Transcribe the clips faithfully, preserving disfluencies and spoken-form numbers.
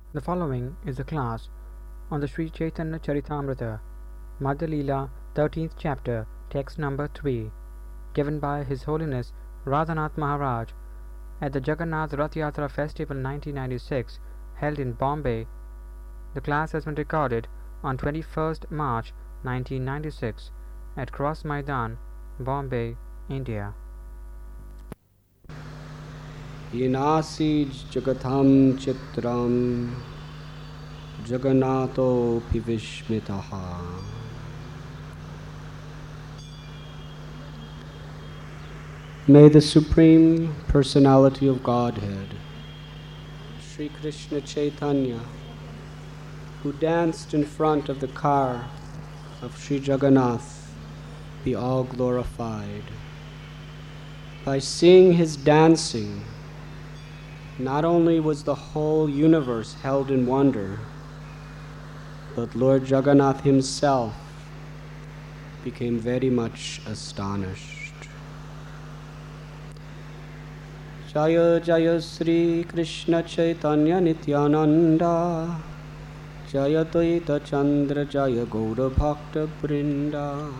The following is a class on the Sri Chaitanya Charitamrita, Madhya Leela, thirteenth chapter, text number three, given by His Holiness Radhanath Maharaj at the Jagannath Rath Yatra Festival nineteen ninety-six, held in Bombay. The class has been recorded on twenty-first March nineteen ninety-six at Cross Maidan, Bombay, India. Yenasij jagatam chitram Jagannato pivishmitaha. May the Supreme Personality of Godhead, Sri Krishna Chaitanya, who danced in front of the car of Sri Jagannath, be all glorified. By seeing his dancing, not only was the whole universe held in wonder, but Lord Jagannath himself became very much astonished. Jaya Jaya Sri Krishna Chaitanya Nityananda, Jaya Dvaita Chandra Jaya Gaura Bhakta Vrinda.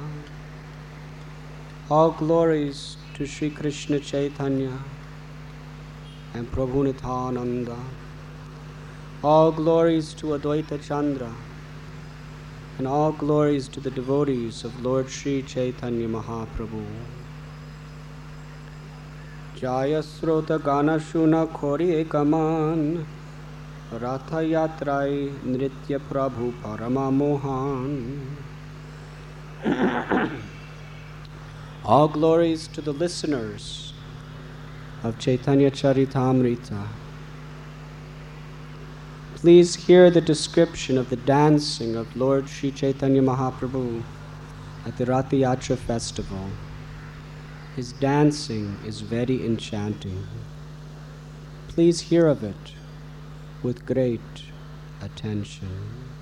All glories to Sri Krishna Chaitanya and Prabhu Nityananda. All glories to Advaita Chandra, and all glories to the devotees of Lord Sri Chaitanya Mahaprabhu. Jaya Srota Gana Shuna Khori Ekaman, Ratha Yatrai Nritya Prabhu Parama Mohan. All glories to the listeners of Chaitanya Charitamrita. Please hear the description of the dancing of Lord Sri Chaitanya Mahaprabhu at the Rath Yatra festival. His dancing is very enchanting. Please hear of it with great attention.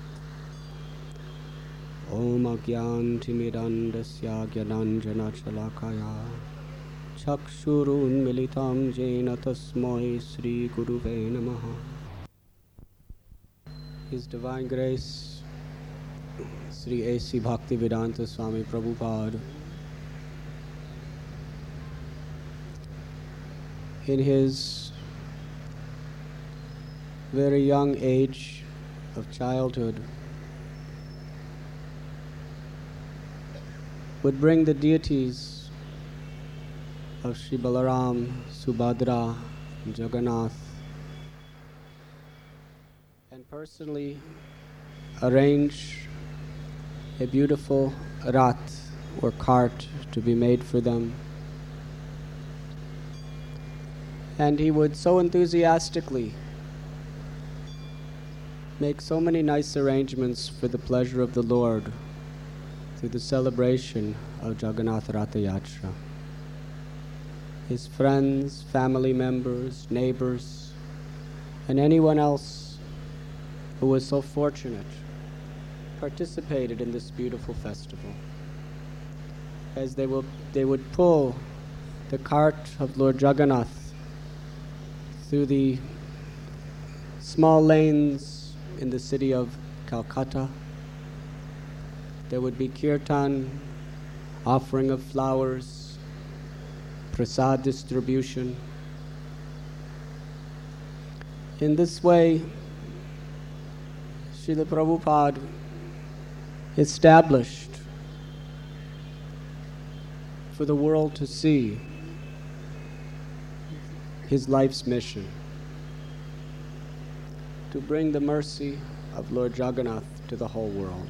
Om Agyanti Mirandasya Gyananjana Chalakaya Chakshurun Militam Jena Tasmai Sri Guruve Namaha. His Divine Grace, Sri A C Bhaktivedanta Swami Prabhupada, in his very young age of childhood, would bring the deities of Sri Balaram, Subhadra, and Jagannath, and personally arrange a beautiful rath or cart to be made for them. And he would so enthusiastically make so many nice arrangements for the pleasure of the Lord through the celebration of Jagannath Ratha Yatra. His friends, family members, neighbors, and anyone else who was so fortunate participated in this beautiful festival. As they will, they would pull the cart of Lord Jagannath through the small lanes in the city of Calcutta. There would be kirtan, offering of flowers, prasad distribution. In this way, Srila Prabhupada established for the world to see his life's mission, to bring the mercy of Lord Jagannath to the whole world.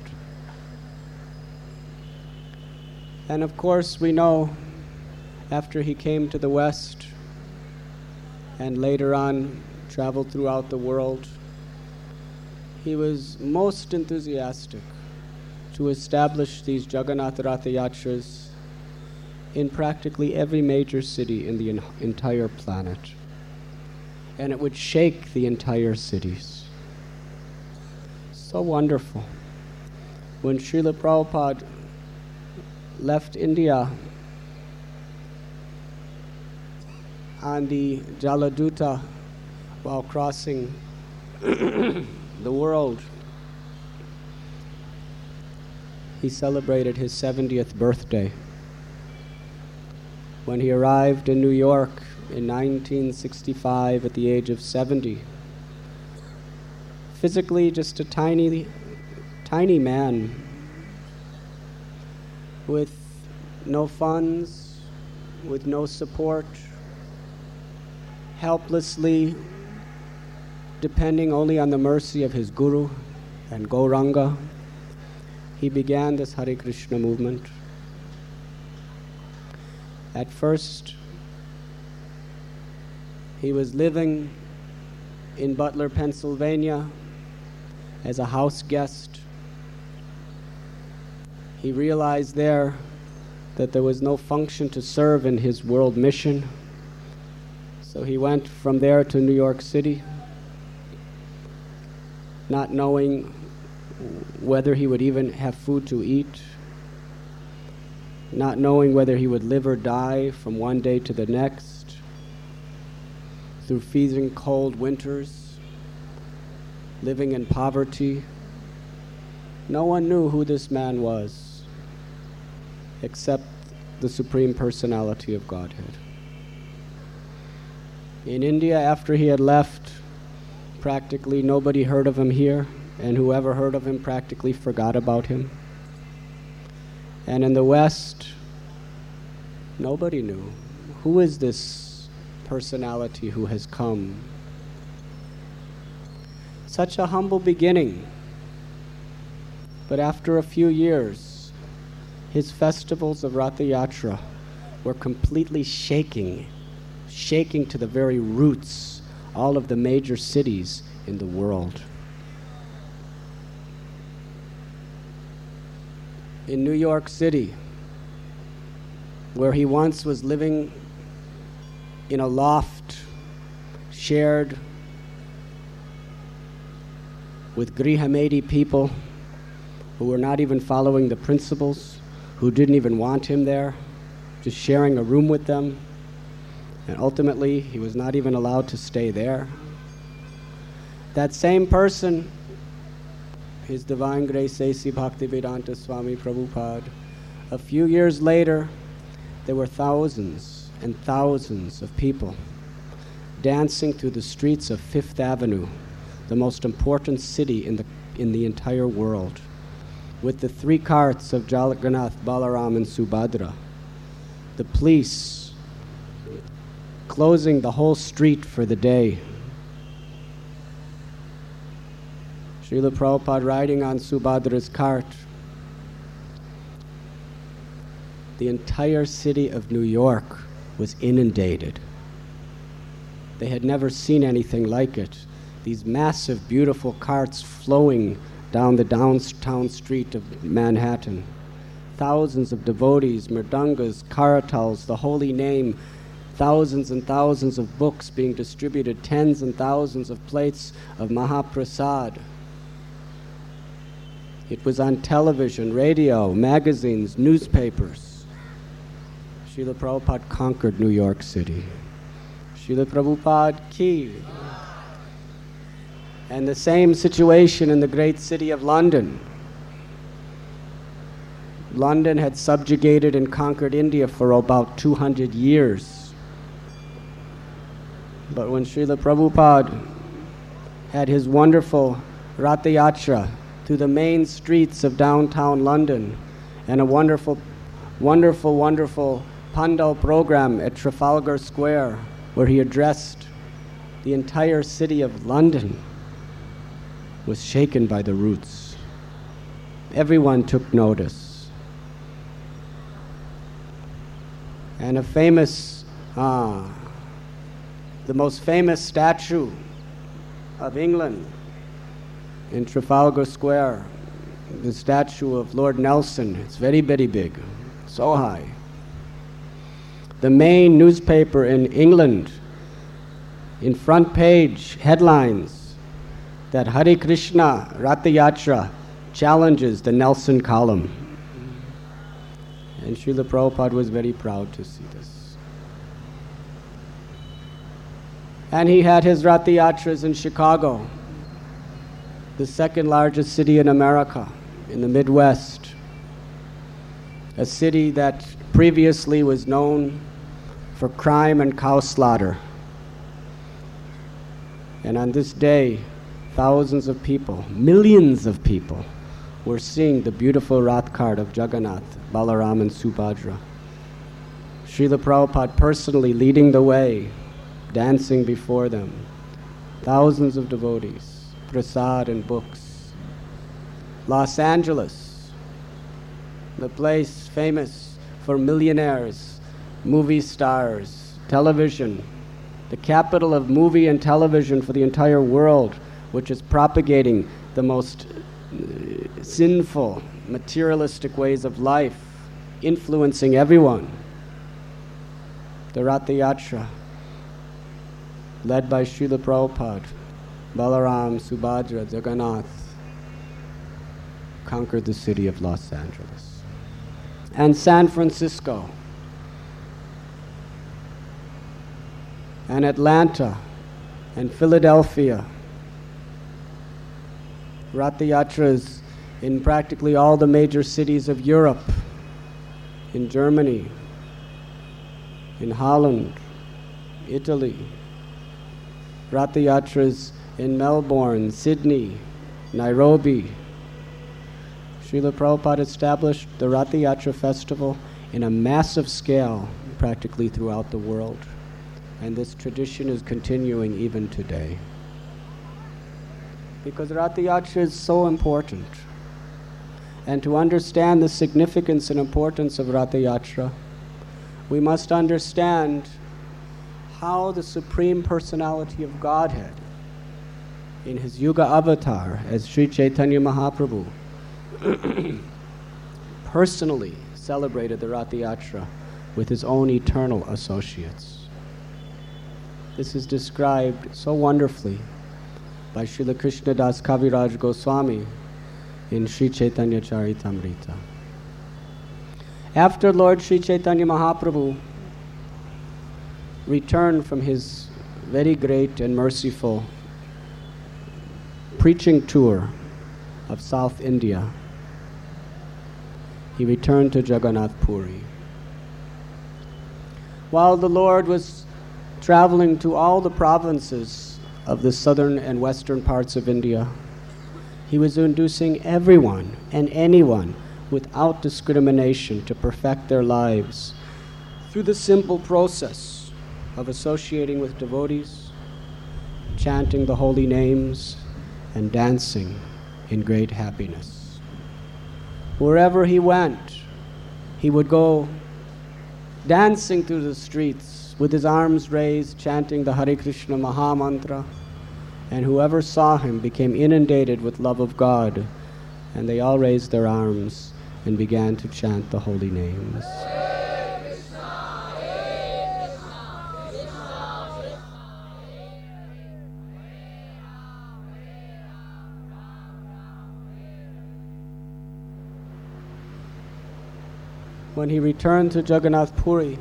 And of course, we know after he came to the West and later on traveled throughout the world, he was most enthusiastic to establish these Jagannath Ratha Yatras in practically every major city in the en- entire planet. And it would shake the entire cities. So wonderful. When Srila Prabhupada left India on the Jaladuta while crossing the world. He celebrated his seventieth birthday when he arrived in New York in nineteen sixty-five at the age of seventy. Physically just a tiny, tiny man with no funds, with no support, helplessly depending only on the mercy of his guru and Gauranga. He began this Hare Krishna movement. At first, he was living in Butler, Pennsylvania as a house guest. He realized there that there was no function to serve in his world mission. So he went from there to New York City, not knowing whether he would even have food to eat, not knowing whether he would live or die from one day to the next, through freezing cold winters, living in poverty. No one knew who this man was, except the Supreme Personality of Godhead. In India, after he had left, practically nobody heard of him here, and whoever heard of him practically forgot about him. And in the West, nobody knew. Who is this personality who has come? Such a humble beginning. But after a few years, his festivals of Ratha Yatra were completely shaking, shaking to the very roots all of the major cities in the world. In New York City, where he once was living in a loft shared with Grihamedi people who were not even following the principles, who didn't even want him there, just sharing a room with them. And ultimately, he was not even allowed to stay there. That same person, His Divine Grace A C Bhaktivedanta Swami Prabhupada, a few years later, there were thousands and thousands of people dancing through the streets of Fifth Avenue, the most important city in the, in the entire world, with the three carts of Jagannath, Balaram, and Subhadra. The police closing the whole street for the day. Srila Prabhupada riding on Subhadra's cart. The entire city of New York was inundated. They had never seen anything like it. These massive, beautiful carts flowing down the downtown street of Manhattan. Thousands of devotees, mridangas, karatals, the holy name, thousands and thousands of books being distributed, tens and thousands of plates of Mahaprasad. It was on television, radio, magazines, newspapers. Srila Prabhupada conquered New York City. Srila Prabhupada ki. And the same situation in the great city of London. London had subjugated and conquered India for about two hundred years. But when Srila Prabhupada had his wonderful Ratha Yatra through the main streets of downtown London, and a wonderful, wonderful, wonderful Pandal program at Trafalgar Square, where he addressed the entire city of London, was shaken by the roots. Everyone took notice. And a famous, ah, the most famous statue of England in Trafalgar Square, the statue of Lord Nelson. It's very, very big, so high. The main newspaper in England, in front page headlines, that Hare Krishna Ratha Yatra challenges the Nelson column. And Srila Prabhupada was very proud to see this. And he had his Ratha Yatras in Chicago, the second largest city in America, in the Midwest, a city that previously was known for crime and cow slaughter. And on this day, thousands of people, millions of people, were seeing the beautiful Rath cart of Jagannath, Balaram, and Subhadra. Srila Prabhupada personally leading the way, dancing before them. Thousands of devotees, prasad and books. Los Angeles, the place famous for millionaires, movie stars, television, the capital of movie and television for the entire world, which is propagating the most uh, sinful, materialistic ways of life, influencing everyone. The Ratha Yatra, led by Srila Prabhupada, Balaram, Subhadra, Jagannath, conquered the city of Los Angeles. And San Francisco, and Atlanta, and Philadelphia. Ratha Yatras in practically all the major cities of Europe, in Germany, in Holland, Italy. Ratha Yatras in Melbourne, Sydney, Nairobi. Srila Prabhupada established the Ratha Yatra festival in a massive scale, practically throughout the world. And this tradition is continuing even today. Because Ratha Yatra is so important. And to understand the significance and importance of Ratha Yatra, we must understand how the Supreme Personality of Godhead, in his Yuga avatar as Sri Chaitanya Mahaprabhu, personally celebrated the Ratha Yatra with his own eternal associates. This is described so wonderfully by Srila Krishnadas Kaviraj Goswami in Sri Chaitanya Charitamrita. After Lord Sri Chaitanya Mahaprabhu returned from his very great and merciful preaching tour of South India, he returned to Jagannath Puri. While the Lord was traveling to all the provinces of the southern and western parts of India, he was inducing everyone and anyone without discrimination to perfect their lives through the simple process of associating with devotees, chanting the holy names, and dancing in great happiness. Wherever he went, he would go dancing through the streets with his arms raised, chanting the Hare Krishna Maha Mantra, and whoever saw him became inundated with love of God, and they all raised their arms and began to chant the holy names. When he returned to Jagannath Puri,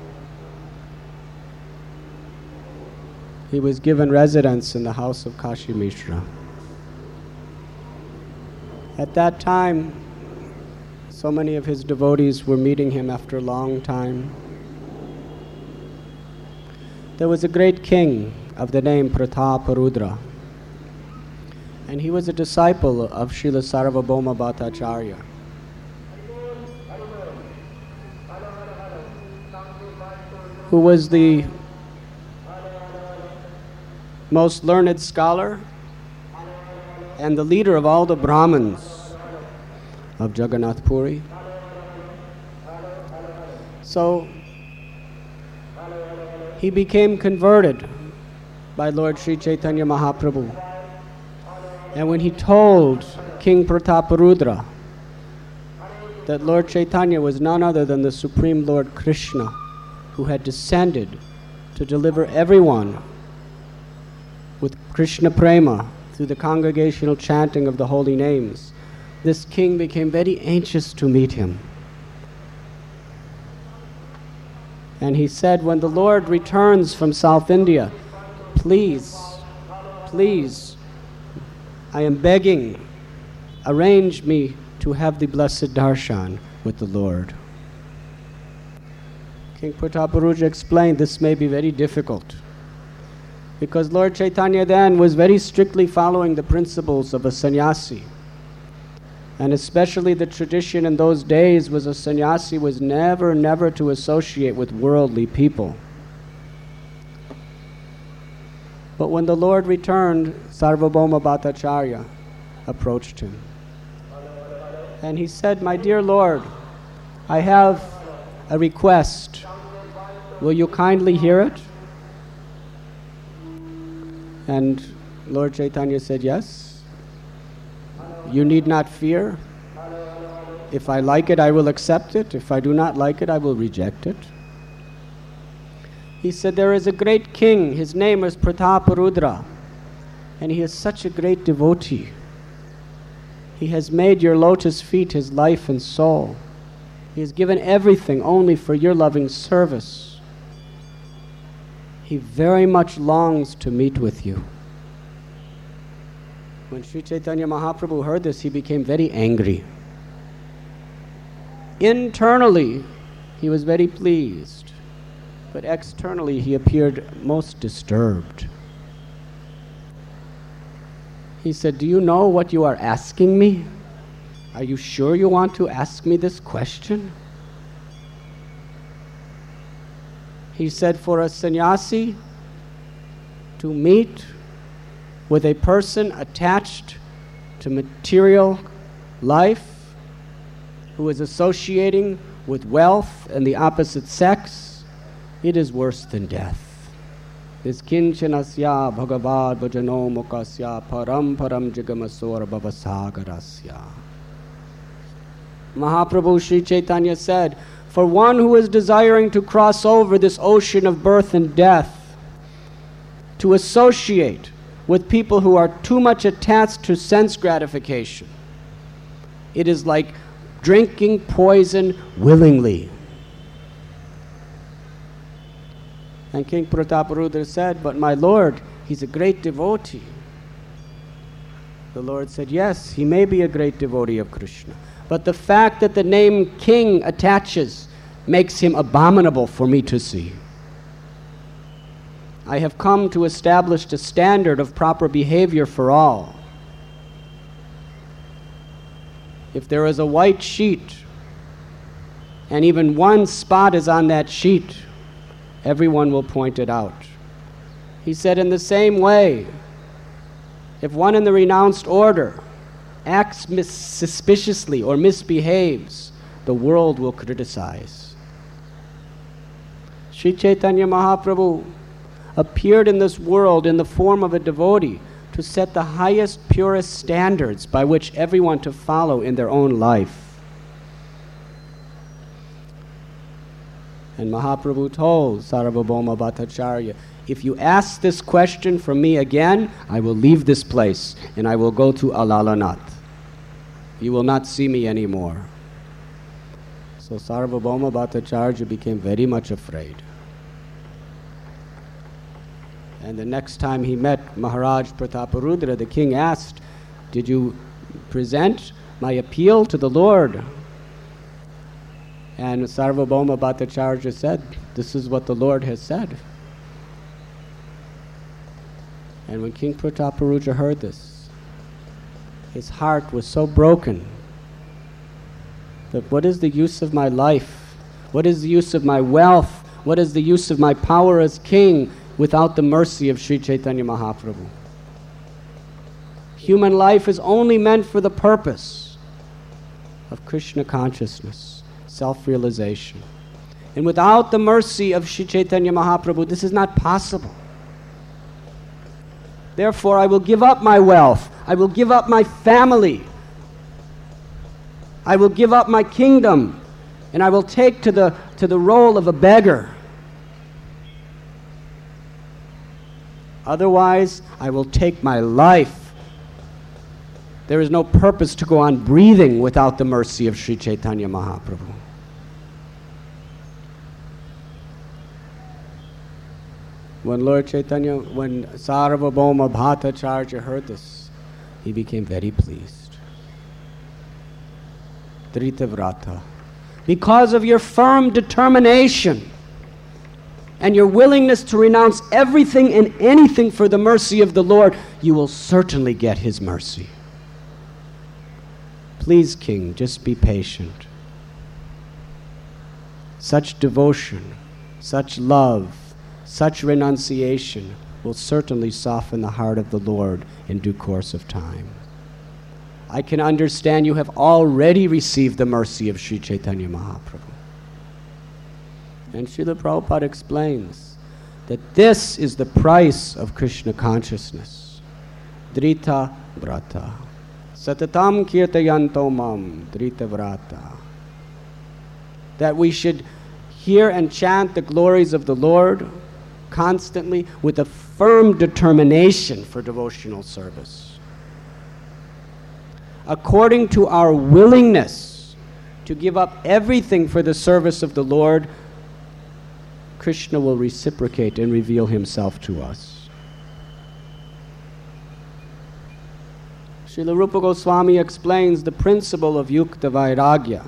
he was given residence in the house of Kashi Mishra. At that time, so many of his devotees were meeting him after a long time. There was a great king of the name Prataparudra, and he was a disciple of Srila Sarvabhauma Bhattacharya. Who was the most learned scholar and the leader of all the Brahmins of Jagannath Puri. So he became converted by Lord Sri Chaitanya Mahaprabhu. And when he told King Prataparudra that Lord Chaitanya was none other than the Supreme Lord Krishna, who had descended to deliver everyone with Krishna Prema through the congregational chanting of the holy names, this king became very anxious to meet him. And he said, when the Lord returns from South India, please, please I am begging, arrange me to have the blessed darshan with the Lord. King Prataparuja explained this may be very difficult because Lord Chaitanya then was very strictly following the principles of a sannyasi. And especially the tradition in those days was a sannyasi was never, never to associate with worldly people. But when the Lord returned, Sarvabhauma Bhattacharya approached him. And he said, "My dear Lord, I have a request. Will you kindly hear it?" And Lord Chaitanya said, "Yes. You need not fear. If I like it, I will accept it. If I do not like it, I will reject it." He said, "There is a great king. His name is Prataparudra, and he is such a great devotee. He has made your lotus feet his life and soul. He has given everything only for your loving service. He very much longs to meet with you." When Sri Chaitanya Mahaprabhu heard this, he became very angry. Internally, he was very pleased, but externally, he appeared most disturbed. He said, "Do you know what you are asking me? Are you sure you want to ask me this question?" He said, "For a sannyasi to meet with a person attached to material life, who is associating with wealth and the opposite sex, it is worse than death. Is kinchanasya bhagavad bhajano mukasya param param jigamasora bhavasagarasya." Mahaprabhu Sri Chaitanya said, for one who is desiring to cross over this ocean of birth and death, to associate with people who are too much attached to sense gratification, it is like drinking poison willingly. And King Prataparudra said, "But my Lord, he's a great devotee." The Lord said, "Yes, he may be a great devotee of Krishna, but the fact that the name king attaches makes him abominable for me to see. I have come to establish a standard of proper behavior for all. If there is a white sheet, and even one spot is on that sheet, everyone will point it out." He said, in the same way, if one in the renounced order acts mis- suspiciously or misbehaves, the world will criticize. Sri Chaitanya Mahaprabhu appeared in this world in the form of a devotee to set the highest, purest standards by which everyone to follow in their own life. And Mahaprabhu told Sarvabhauma Bhattacharya, "If you ask this question from me again, I will leave this place and I will go to Alalanath. You will not see me anymore." So Sarvabhauma Bhattacharya became very much afraid. And the next time he met Maharaj Prataparudra, the king asked, "Did you present my appeal to the Lord?" And Sarvabhauma Bhattacharya said, "This is what the Lord has said." And when King Prataparudra heard this, his heart was so broken that what is the use of my life? What is the use of my wealth? What is the use of my power as king without the mercy of Sri Chaitanya Mahaprabhu? Human life is only meant for the purpose of Krishna consciousness, self-realization. And without the mercy of Sri Chaitanya Mahaprabhu, this is not possible. Therefore, I will give up my wealth. I will give up my family. I will give up my kingdom. And I will take to the, to the role of a beggar. Otherwise, I will take my life. There is no purpose to go on breathing without the mercy of Sri Chaitanya Mahaprabhu. When Lord Chaitanya, when Sarvabhauma Bhattacharya heard this, he became very pleased. Dritavrata. Because of your firm determination and your willingness to renounce everything and anything for the mercy of the Lord, you will certainly get his mercy. Please, King, just be patient. Such devotion, such love, such renunciation will certainly soften the heart of the Lord in due course of time. I can understand you have already received the mercy of Sri Chaitanya Mahaprabhu. And Srila Prabhupada explains that this is the price of Krishna consciousness. Drita Vrata. Satatam kirtayanto mam Drita Vrata. That we should hear and chant the glories of the Lord constantly with a firm determination for devotional service. According to our willingness to give up everything for the service of the Lord, Krishna will reciprocate and reveal himself to us. Srila Rupa Goswami explains the principle of Yukta Vairagya.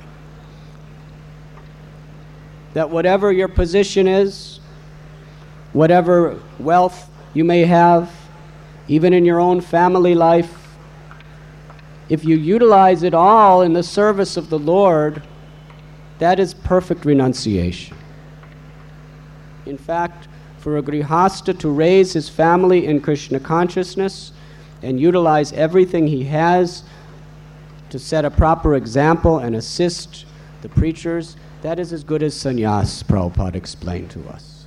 That whatever your position is, whatever wealth you may have, even in your own family life, if you utilize it all in the service of the Lord, that is perfect renunciation. In fact, for a grihasta to raise his family in Krishna consciousness and utilize everything he has to set a proper example and assist the preachers, that is as good as sannyas, Prabhupada explained to us.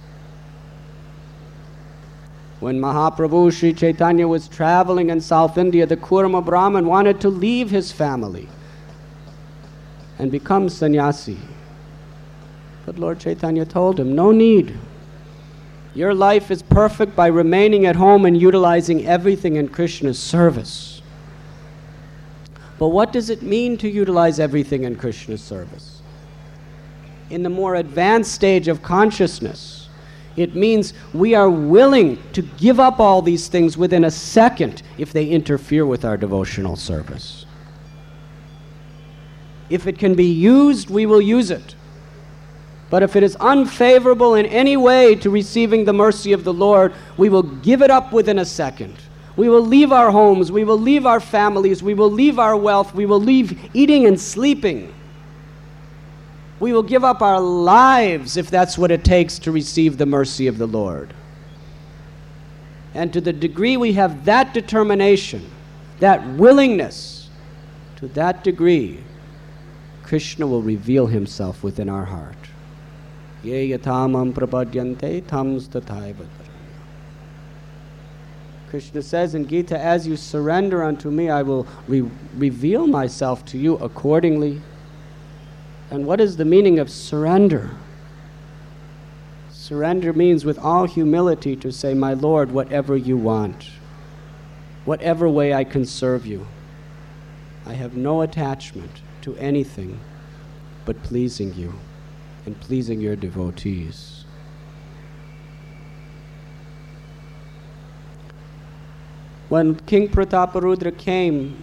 When Mahaprabhu Sri Chaitanya was traveling in South India, the Kurma Brahmin wanted to leave his family and become sannyasi. But Lord Chaitanya told him, no need. Your life is perfect by remaining at home and utilizing everything in Krishna's service. But what does it mean to utilize everything in Krishna's service? In the more advanced stage of consciousness, it means we are willing to give up all these things within a second if they interfere with our devotional service. If it can be used, we will use it. But if it is unfavorable in any way to receiving the mercy of the Lord, we will give it up within a second. We will leave our homes, we will leave our families, we will leave our wealth, we will leave eating and sleeping. We will give up our lives if that's what it takes to receive the mercy of the Lord. And to the degree we have that determination, that willingness, to that degree, Krishna will reveal himself within our heart. Ye yatamam prapadyante tams tathaiva. Krishna says in Gita, as you surrender unto me, I will re- reveal myself to you accordingly. And what is the meaning of surrender? Surrender means with all humility to say, my Lord, whatever you want, whatever way I can serve you, I have no attachment to anything but pleasing you and pleasing your devotees. When King Prataparudra came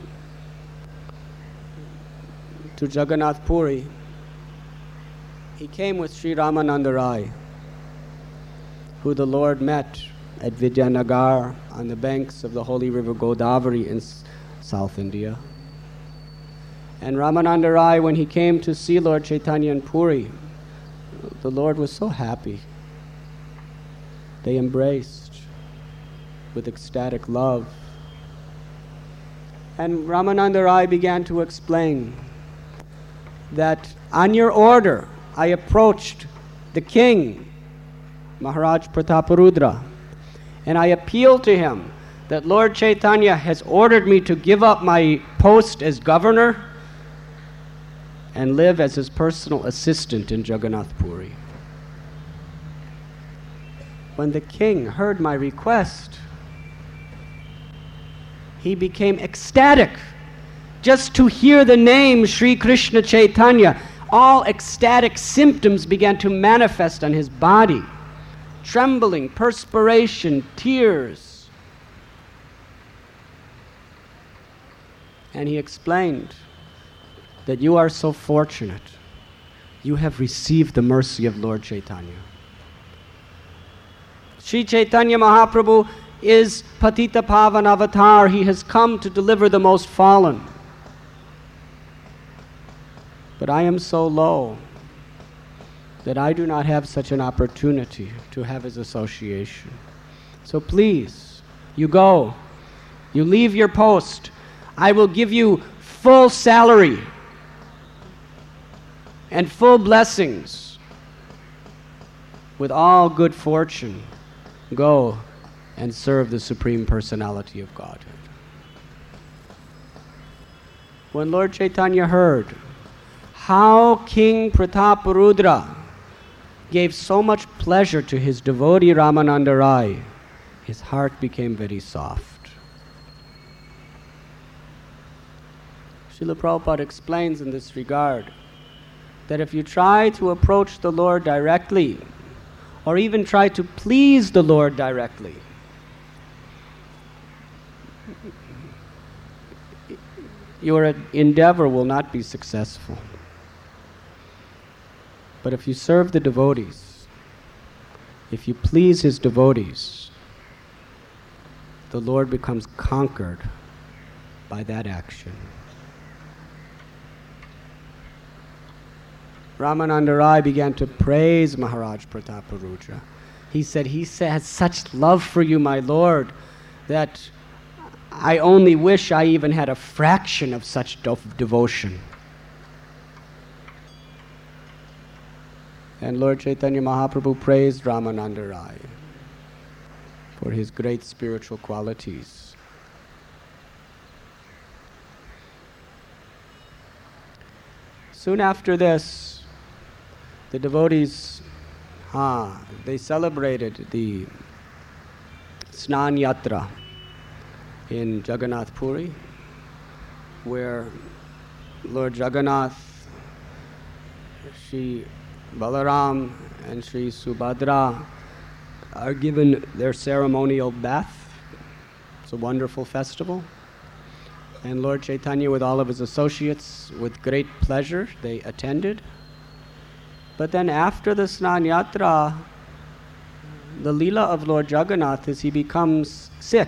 to Jagannath Puri, he came with Sri Ramananda Rai, who the Lord met at Vidyanagar on the banks of the holy river Godavari in S- South India. And Ramananda Rai, when he came to see Lord Chaitanya in Puri, the Lord was so happy. They embraced with ecstatic love. And Ramananda Rai began to explain that on your order, I approached the king, Maharaj Prataparudra, and I appealed to him that Lord Chaitanya has ordered me to give up my post as governor and live as his personal assistant in Jagannath Puri. When the king heard my request, he became ecstatic just to hear the name Sri Krishna Chaitanya. All ecstatic symptoms began to manifest on his body. Trembling, perspiration, tears. And he explained that you are so fortunate. You have received the mercy of Lord Chaitanya. Sri Chaitanya Mahaprabhu is Patita Pavan Avatar. He has come to deliver the most fallen. But I am so low that I do not have such an opportunity to have his association. So please, you go, you leave your post. I will give you full salary and full blessings with all good fortune. Go and serve the Supreme Personality of Godhead. When Lord Chaitanya heard how King Prataparudra gave so much pleasure to his devotee Ramananda Rai, his heart became very soft. Srila Prabhupada explains in this regard that if you try to approach the Lord directly, or even try to please the Lord directly, your endeavor will not be successful. But if you serve the devotees, if you please his devotees, the Lord becomes conquered by that action. Ramananda Rai began to praise Maharaj Prataparudra. He said, he has such love for you, my Lord, that I only wish I even had a fraction of such do- devotion. And Lord Chaitanya Mahaprabhu praised Ramananda Rai for his great spiritual qualities. Soon after this, the devotees, ah, they celebrated the Snan Yatra in Jagannath Puri, where Lord Jagannath, Shri Balaram and Shri Subhadra are given their ceremonial bath. It's a wonderful festival. And Lord Chaitanya, with all of his associates, with great pleasure, they attended. But then after the Snan Yatra, the Leela of Lord Jagannath is he becomes sick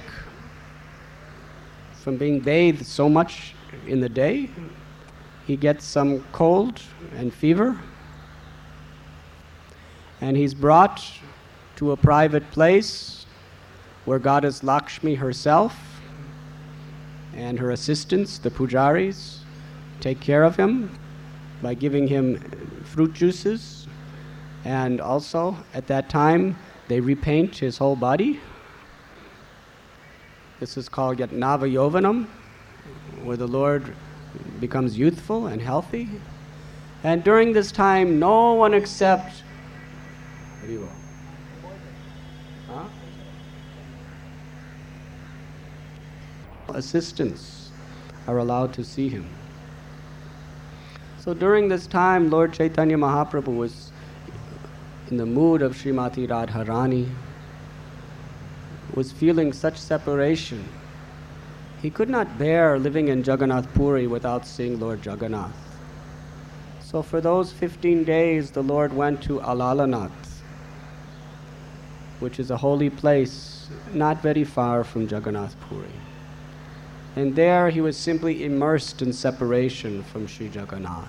from being bathed so much in the day. He gets some cold and fever. And he's brought to a private place where Goddess Lakshmi herself and her assistants, the pujaris, take care of him by giving him fruit juices. And also, at that time, they repaint his whole body. This is called Yatnava Yovanam, where the Lord becomes youthful and healthy. And during this time, no one except Huh? assistants are allowed to see him. So during this time, Lord Chaitanya Mahaprabhu was in the mood of Srimati Radharani, was feeling such separation. He could not bear living in Jagannath Puri without seeing Lord Jagannath. So for those fifteen days, the Lord went to Alalanath, which is a holy place not very far from Jagannath Puri. And there he was simply immersed in separation from Sri Jagannath.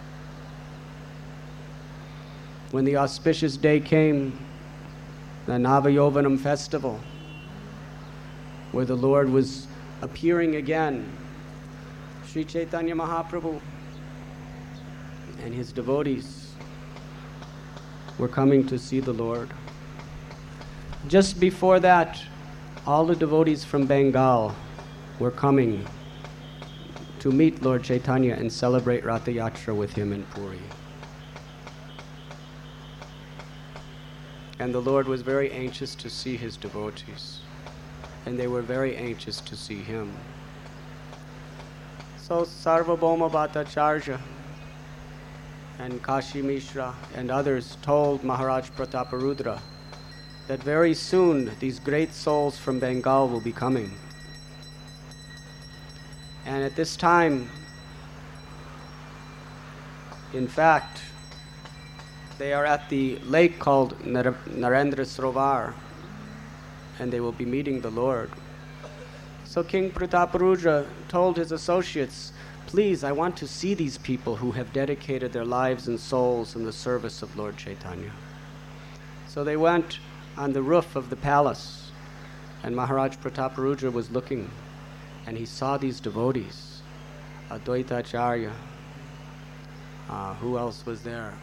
When the auspicious day came, the Navayovanam festival, where the Lord was appearing again, Sri Chaitanya Mahaprabhu and his devotees were coming to see the Lord. Just before that, all the devotees from Bengal were coming to meet Lord Chaitanya and celebrate Ratha Yatra with him in Puri. And the Lord was very anxious to see his devotees, and they were very anxious to see him. So Sarvabhauma Bhattacharya and Kashi Mishra and others told Maharaj Prataparudra that very soon these great souls from Bengal will be coming. And at this time, in fact, they are at the lake called Nar- Narendra Sarovar, and they will be meeting the Lord. So King Prataparudra told his associates, please, I want to see these people who have dedicated their lives and souls in the service of Lord Chaitanya. So they went on the roof of the palace, and Maharaj Prataparudra was looking, and he saw these devotees, Advaita Acharya. Uh, who else was there?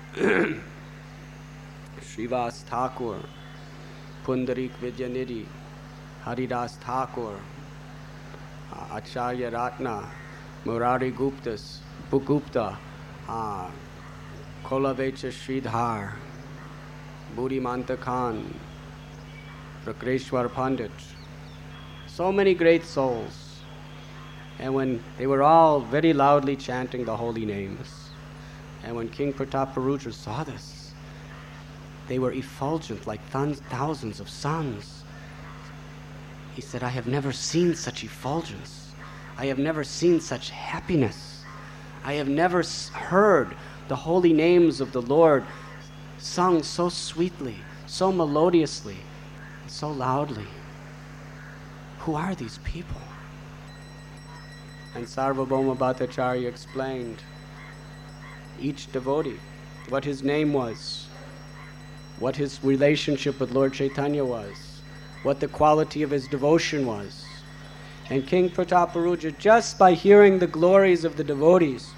Srivas Thakur, Pundarik Vidyanidhi, Haridas Thakur, uh, Acharya Ratna, Murari Guptas, Gupta, uh, Kolavecha Sridhar, Buddhimanta Khan, Prakreshwar Pandit. So many great souls. And when they were all very loudly chanting the holy names, and when King Prataparudra saw this, they were effulgent like thousands, thousands of suns. He said, I have never seen such effulgence. I have never seen such happiness. I have never heard the holy names of the Lord sung so sweetly, so melodiously, so loudly. Who are these people? And Sarvabhauma Bhattacharya explained each devotee, what his name was, what his relationship with Lord Chaitanya was, what the quality of his devotion was. And King Prataparudra, just by hearing the glories of the devotees,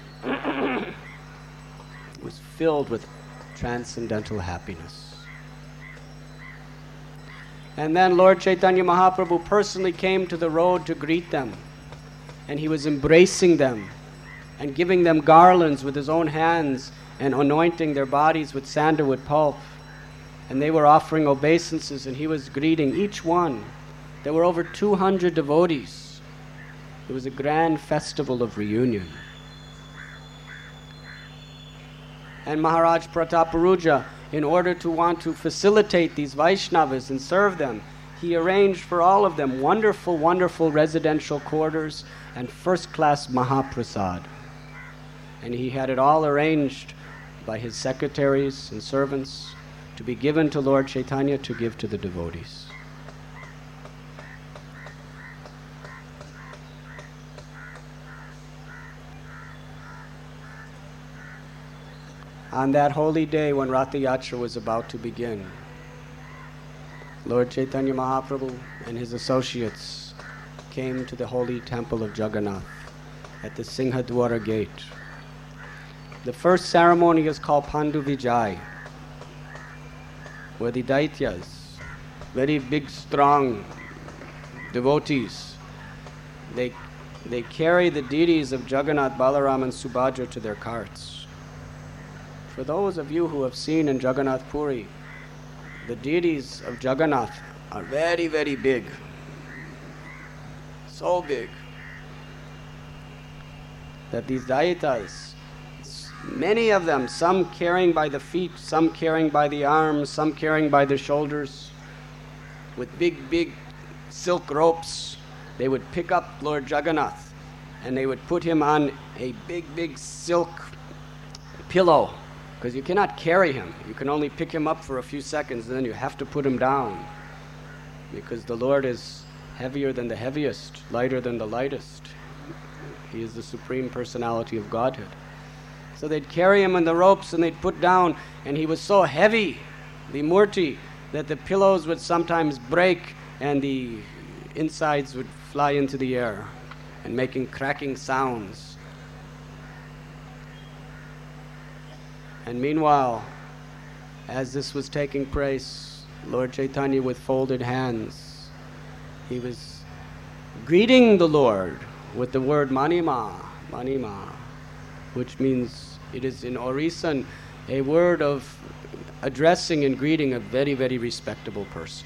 was filled with transcendental happiness. And then Lord Chaitanya Mahaprabhu personally came to the road to greet them, and he was embracing them and giving them garlands with his own hands and anointing their bodies with sandalwood pulp. And they were offering obeisances, and he was greeting each one. There were over two hundred devotees. It was a grand festival of reunion. And Maharaj Prataparudra, in order to want to facilitate these Vaishnavas and serve them, he arranged for all of them wonderful, wonderful residential quarters and first-class Mahaprasad. And he had it all arranged by his secretaries and servants to be given to Lord Chaitanya to give to the devotees. On that holy day when Ratha Yatra was about to begin, Lord Chaitanya Mahaprabhu and his associates came to the holy temple of Jagannath at the Singhadwara gate. The first ceremony is called Pandu Vijay, where the Daityas, very big, strong devotees, they, they carry the deities of Jagannath, Balaram, and Subhadra to their carts. For those of you who have seen in Jagannath Puri, the deities of Jagannath are very, very big. So big that these Daityas, many of them, some carrying by the feet, some carrying by the arms, some carrying by the shoulders, with big, big silk ropes, they would pick up Lord Jagannath and they would put him on a big, big silk pillow, because you cannot carry him. You can only pick him up for a few seconds, and then you have to put him down, because the Lord is heavier than the heaviest, lighter than the lightest. He is the Supreme Personality of Godhead. So they'd carry him on the ropes and they'd put down, and he was so heavy, the Murti, that the pillows would sometimes break and the insides would fly into the air and making cracking sounds. And meanwhile, as this was taking place, Lord Chaitanya, with folded hands, he was greeting the Lord with the word Manima, Manima, which means, it is in Orisan, a word of addressing and greeting a very, very respectable person.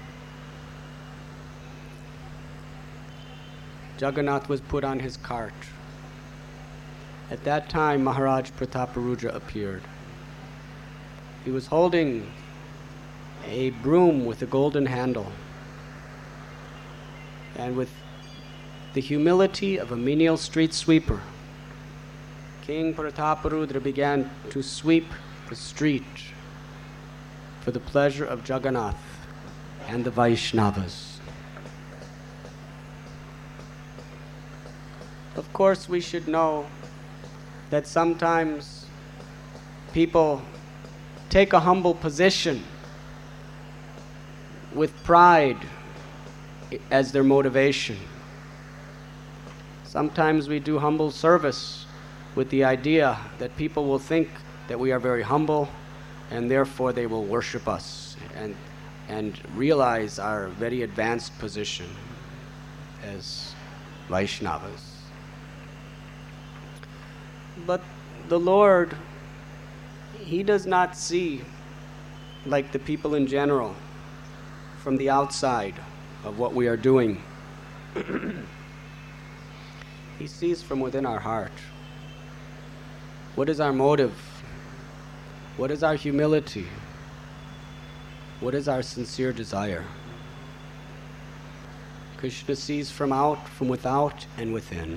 Jagannath was put on his cart. At that time, Maharaj Prataparudra appeared. He was holding a broom with a golden handle, and with the humility of a menial street sweeper, King Prataparudra began to sweep the street for the pleasure of Jagannath and the Vaishnavas. Of course, we should know that sometimes people take a humble position with pride as their motivation. Sometimes we do humble service with the idea that people will think that we are very humble and therefore they will worship us and, and realize our very advanced position as Vaishnavas. But the Lord, He does not see, like the people in general, from the outside of what we are doing. He sees from within our heart. What is our motive? What is our humility? What is our sincere desire? Krishna sees from out, from without, and within.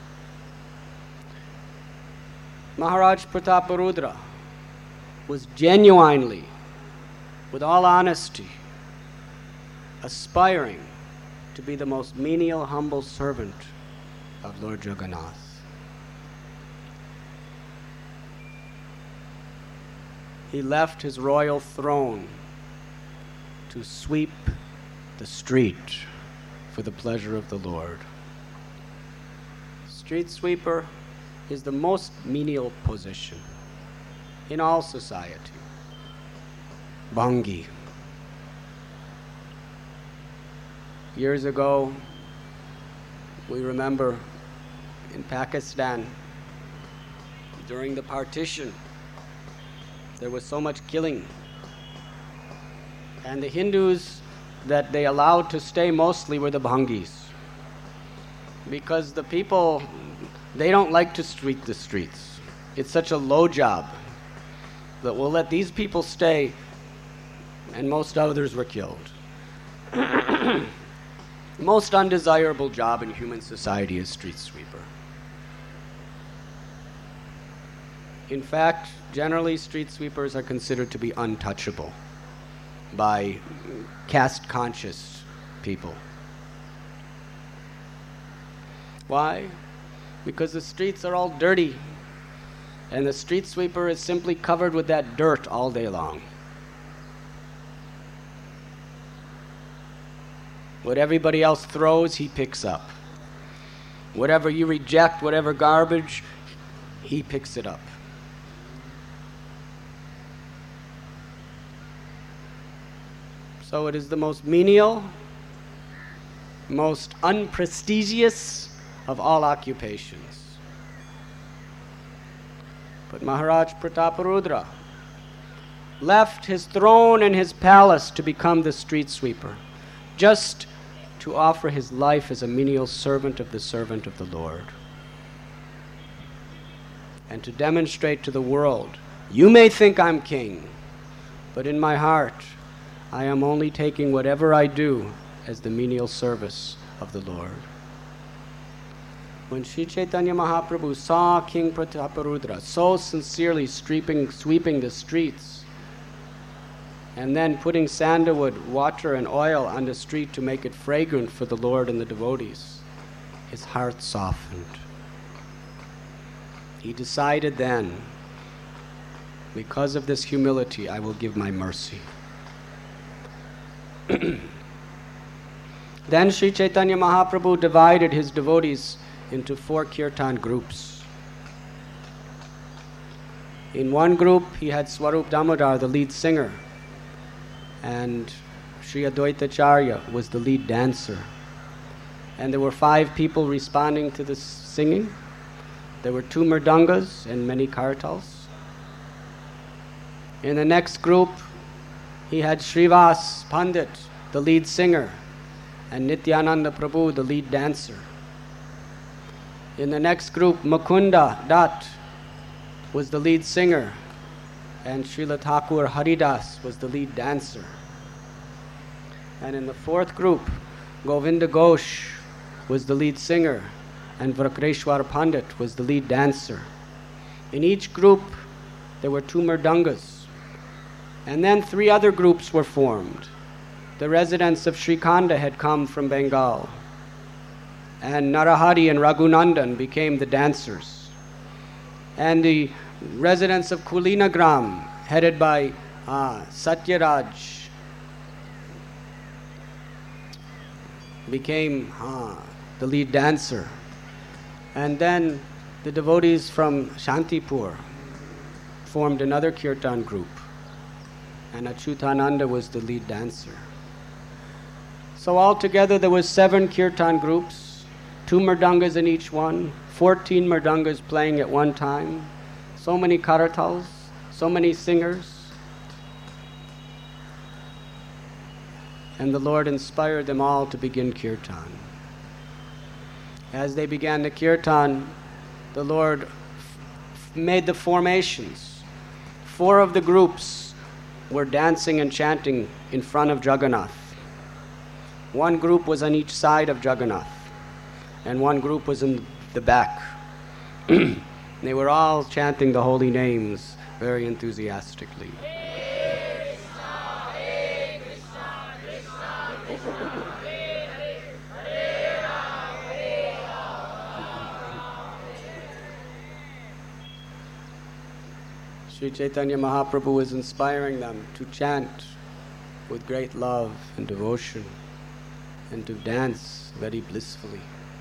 Maharaj Prataparudra was genuinely, with all honesty, aspiring to be the most menial, humble servant of Lord Jagannath. He left his royal throne to sweep the street for the pleasure of the Lord. Street sweeper is the most menial position in all society. Bhangi. Years ago, we remember in Pakistan, during the partition, there was so much killing. And the Hindus that they allowed to stay mostly were the Bhangis. Because the people, they don't like to sweep the streets. It's such a low job that we'll let these people stay, and most others were killed. Most undesirable job in human society is street sweeper. In fact, generally street sweepers are considered to be untouchable by caste-conscious people. Why? Because the streets are all dirty, and the street sweeper is simply covered with that dirt all day long. What everybody else throws, he picks up. Whatever you reject, whatever garbage, he picks it up. So it is the most menial, most unprestigious of all occupations. But Maharaj Prataparudra left his throne and his palace to become the street sweeper, just to offer his life as a menial servant of the servant of the Lord, and to demonstrate to the world, you may think I'm king, but in my heart, I am only taking whatever I do as the menial service of the Lord. When Sri Chaitanya Mahaprabhu saw King Prataparudra so sincerely sweeping, sweeping the streets, and then putting sandalwood, water, and oil on the street to make it fragrant for the Lord and the devotees, his heart softened. He decided then, because of this humility, I will give my mercy. Then Sri Chaitanya Mahaprabhu divided his devotees into four kirtan groups. In one group, he had Swarup Damodar, the lead singer, and Sri Advaitacharya was the lead dancer. And there were five people responding to the singing. There were two mridangas and many kartals. In the next group, he had Srivas Pandit, the lead singer, and Nityananda Prabhu, the lead dancer. In the next group, Mukunda Dutt was the lead singer, and Srila Thakur Haridas was the lead dancer. And in the fourth group, Govinda Ghosh was the lead singer, and Vrakreshwar Pandit was the lead dancer. In each group, there were two mridangas. And then three other groups were formed. The residents of Srikhanda had come from Bengal, and Narahari and Raghunandan became the dancers. And the residents of Kulinagram, headed by uh, Satyaraj, became uh, the lead dancer. And then the devotees from Shantipur formed another kirtan group, and Achyutananda was the lead dancer. So altogether there was seven kirtan groups, two mridangas in each one, fourteen mridangas playing at one time, so many karatals, so many singers. And the Lord inspired them all to begin kirtan. As they began the kirtan, the Lord f- made the formations. Four of the groups were dancing and chanting in front of Jagannath. One group was on each side of Jagannath, and one group was in the back. They were all chanting the holy names very enthusiastically. Sri Chaitanya Mahaprabhu was inspiring them to chant with great love and devotion and to dance very blissfully.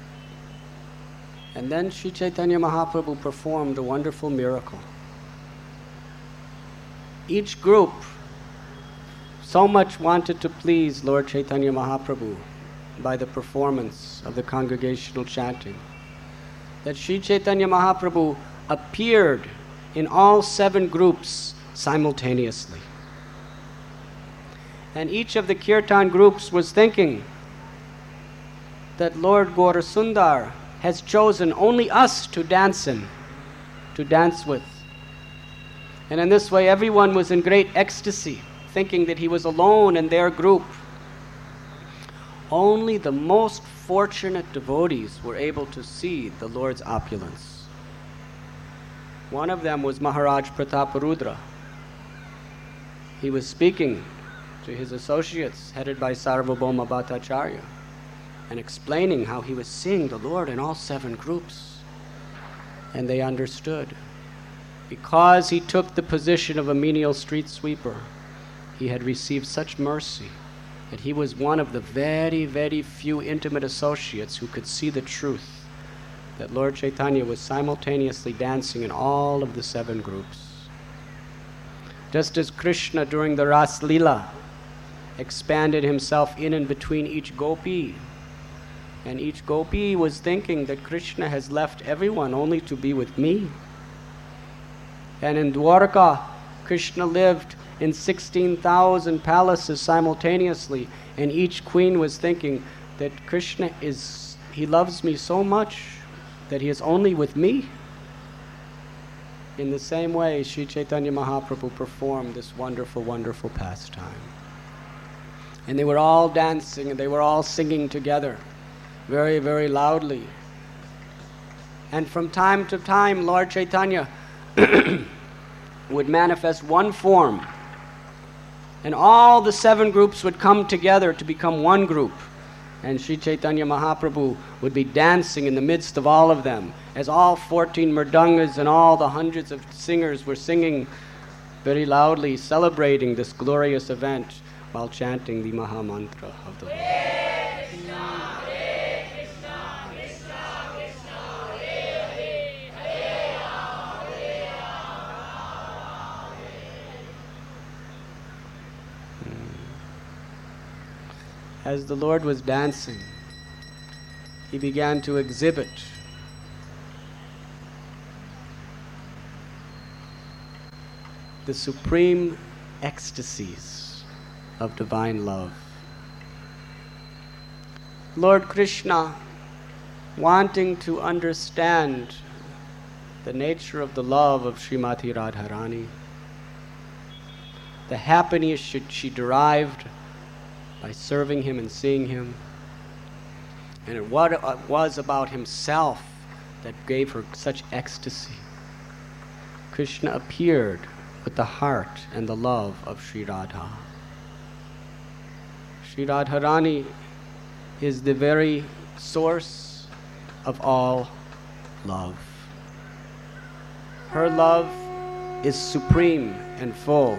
And then Sri Chaitanya Mahaprabhu performed a wonderful miracle. Each group so much wanted to please Lord Chaitanya Mahaprabhu by the performance of the congregational chanting that Sri Chaitanya Mahaprabhu appeared in all seven groups simultaneously. And each of the kirtan groups was thinking that Lord Gaurasundar has chosen only us to dance in, to dance with. And in this way, everyone was in great ecstasy, thinking that he was alone in their group. Only the most fortunate devotees were able to see the Lord's opulence. One of them was Maharaj Prataparudra. He was speaking to his associates, headed by Sarvabhauma Bhattacharya, and explaining how he was seeing the Lord in all seven groups. And they understood. Because he took the position of a menial street sweeper, he had received such mercy that he was one of the very, very few intimate associates who could see the truth that Lord Chaitanya was simultaneously dancing in all of the seven groups. Just as Krishna during the Ras Leela expanded himself in and between each gopi, and each gopi was thinking that Krishna has left everyone only to be with me. And in Dwarka, Krishna lived in sixteen thousand palaces simultaneously, and each queen was thinking that Krishna is, he loves me so much that he is only with me. In the same way, Sri Chaitanya Mahaprabhu performed this wonderful, wonderful pastime. And they were all dancing and they were all singing together, very, very loudly. And from time to time, Lord Chaitanya would manifest one form, and all the seven groups would come together to become one group. And Sri Chaitanya Mahaprabhu would be dancing in the midst of all of them, as all fourteen mridangas and all the hundreds of singers were singing very loudly, celebrating this glorious event while chanting the Maha Mantra of the Lord. As the Lord was dancing, he began to exhibit the supreme ecstasies of divine love. Lord Krishna, wanting to understand the nature of the love of Srimati Radharani, the happiness she derived by serving him and seeing him, And what it was about himself that gave her such ecstasy. Krishna appeared with the heart and the love of Sri Radha. Sri Radharani is the very source of all love. Her love is supreme and full.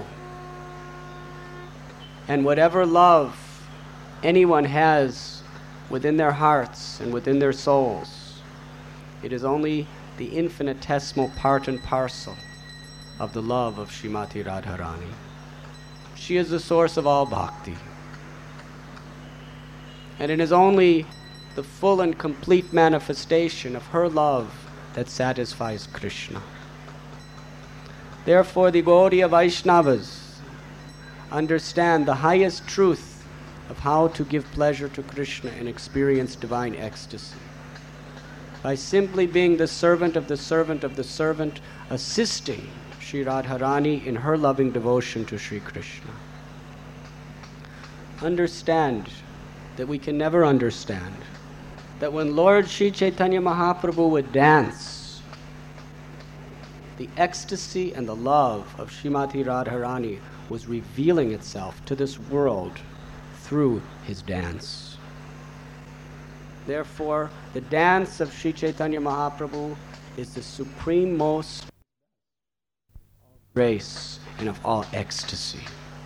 And whatever love anyone has within their hearts and within their souls, it is only the infinitesimal part and parcel of the love of Srimati Radharani. She is the source of all bhakti. And it is only the full and complete manifestation of her love that satisfies Krishna. Therefore, the Gaudiya Vaishnavas understand the highest truth of how to give pleasure to Krishna and experience divine ecstasy by simply being the servant of the servant of the servant, assisting Sri Radharani in her loving devotion to Sri Krishna. Understand that we can never understand that when Lord Sri Chaitanya Mahaprabhu would dance, the ecstasy and the love of Srimati Radharani was revealing itself to this world through his dance. Therefore, the dance of Sri Chaitanya Mahaprabhu is the supreme most grace and of all ecstasy.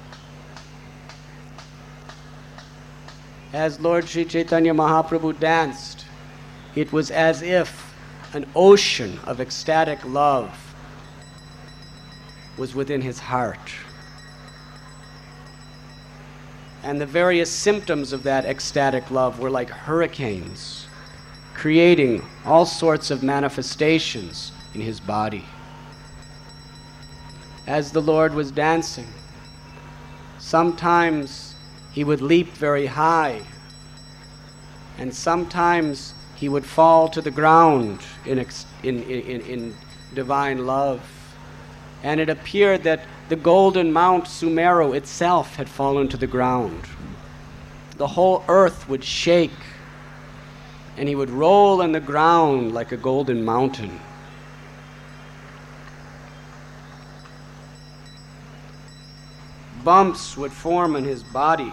As Lord Sri Chaitanya Mahaprabhu danced, it was as if an ocean of ecstatic love was within his heart. And the various symptoms of that ecstatic love were like hurricanes, creating all sorts of manifestations in his body. As the Lord was dancing, sometimes he would leap very high, and sometimes he would fall to the ground in, ex- in, in, in divine love. And it appeared that the golden Mount Sumeru itself had fallen to the ground. The whole earth would shake, and he would roll on the ground like a golden mountain. Bumps would form on his body.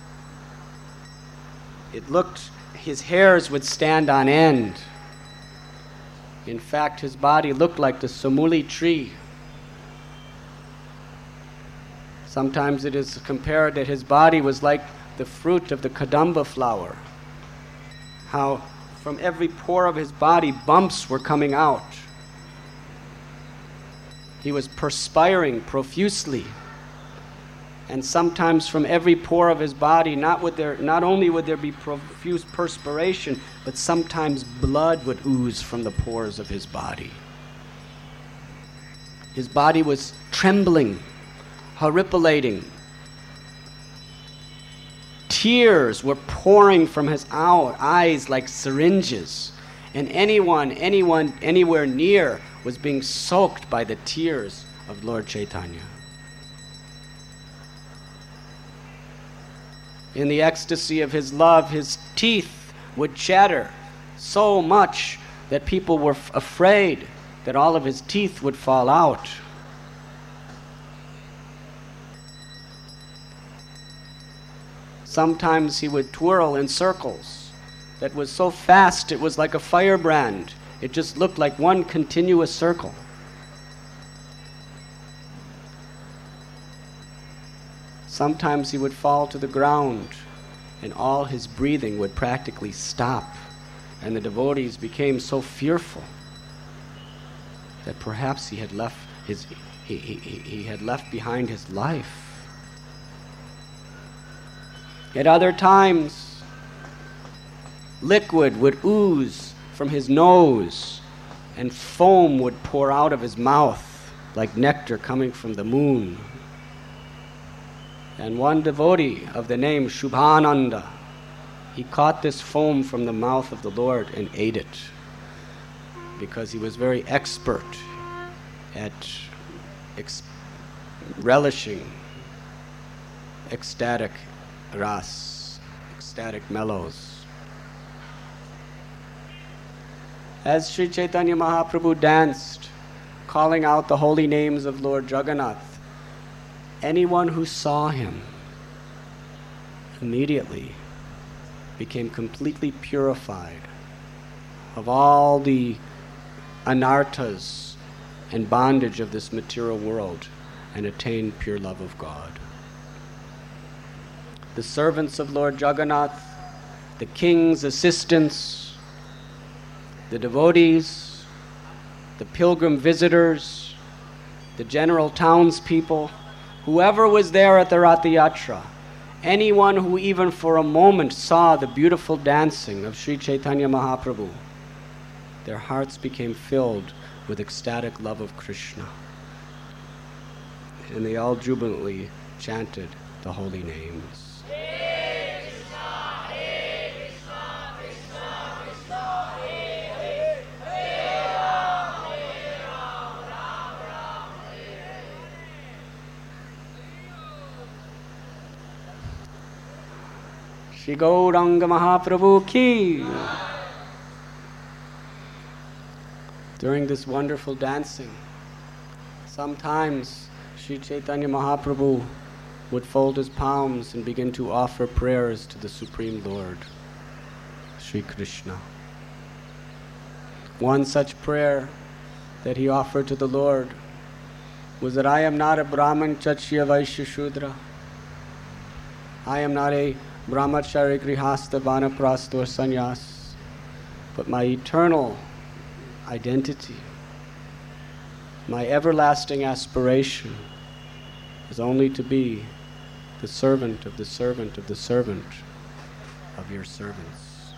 It looked, his hairs would stand on end. In fact, his body looked like the Samuli tree. Sometimes it is compared that his body was like the fruit of the Kadamba flower. How from every pore of his body bumps were coming out. He was perspiring profusely. And sometimes from every pore of his body, not, would there, not only would there be profuse perspiration, but sometimes blood would ooze from the pores of his body. His body was trembling, horripilating. Tears were pouring from his eyes like syringes, and anyone, anyone, anywhere near was being soaked by the tears of Lord Chaitanya. In the ecstasy of his love, his teeth would chatter so much that people were f- afraid that all of his teeth would fall out. Sometimes he would twirl in circles that was so fast it was like a firebrand. It just looked like one continuous circle. Sometimes he would fall to the ground and all his breathing would practically stop, and the devotees became so fearful that perhaps he had left his he, he, he had left behind his life. At other times, liquid would ooze from his nose and foam would pour out of his mouth like nectar coming from the moon. And one devotee of the name Shubhananda, he caught this foam from the mouth of the Lord and ate it because he was very expert at ex- relishing ecstatic ras, ecstatic mellows. As Sri Chaitanya Mahaprabhu danced, calling out the holy names of Lord Jagannath, anyone who saw him immediately became completely purified of all the anarthas and bondage of this material world and attained pure love of God. The servants of Lord Jagannath, the king's assistants, the devotees, the pilgrim visitors, the general townspeople, whoever was there at the Rath Yatra, anyone who even for a moment saw the beautiful dancing of Sri Chaitanya Mahaprabhu, their hearts became filled with ecstatic love of Krishna. And they all jubilantly chanted the holy names. Shri Gauranga Mahaprabhu ki. During this wonderful dancing, sometimes Sri Chaitanya Mahaprabhu would fold his palms and begin to offer prayers to the Supreme Lord, Sri Krishna. One such prayer that he offered to the Lord was that I am not a Brahman, Kshatriya, Vaishya, Shudra. I am not a Brahmachari, Grihastha, Vanaprastha, or Sannyas, but my eternal identity, my everlasting aspiration is only to be the servant of the servant of the servant of your servants.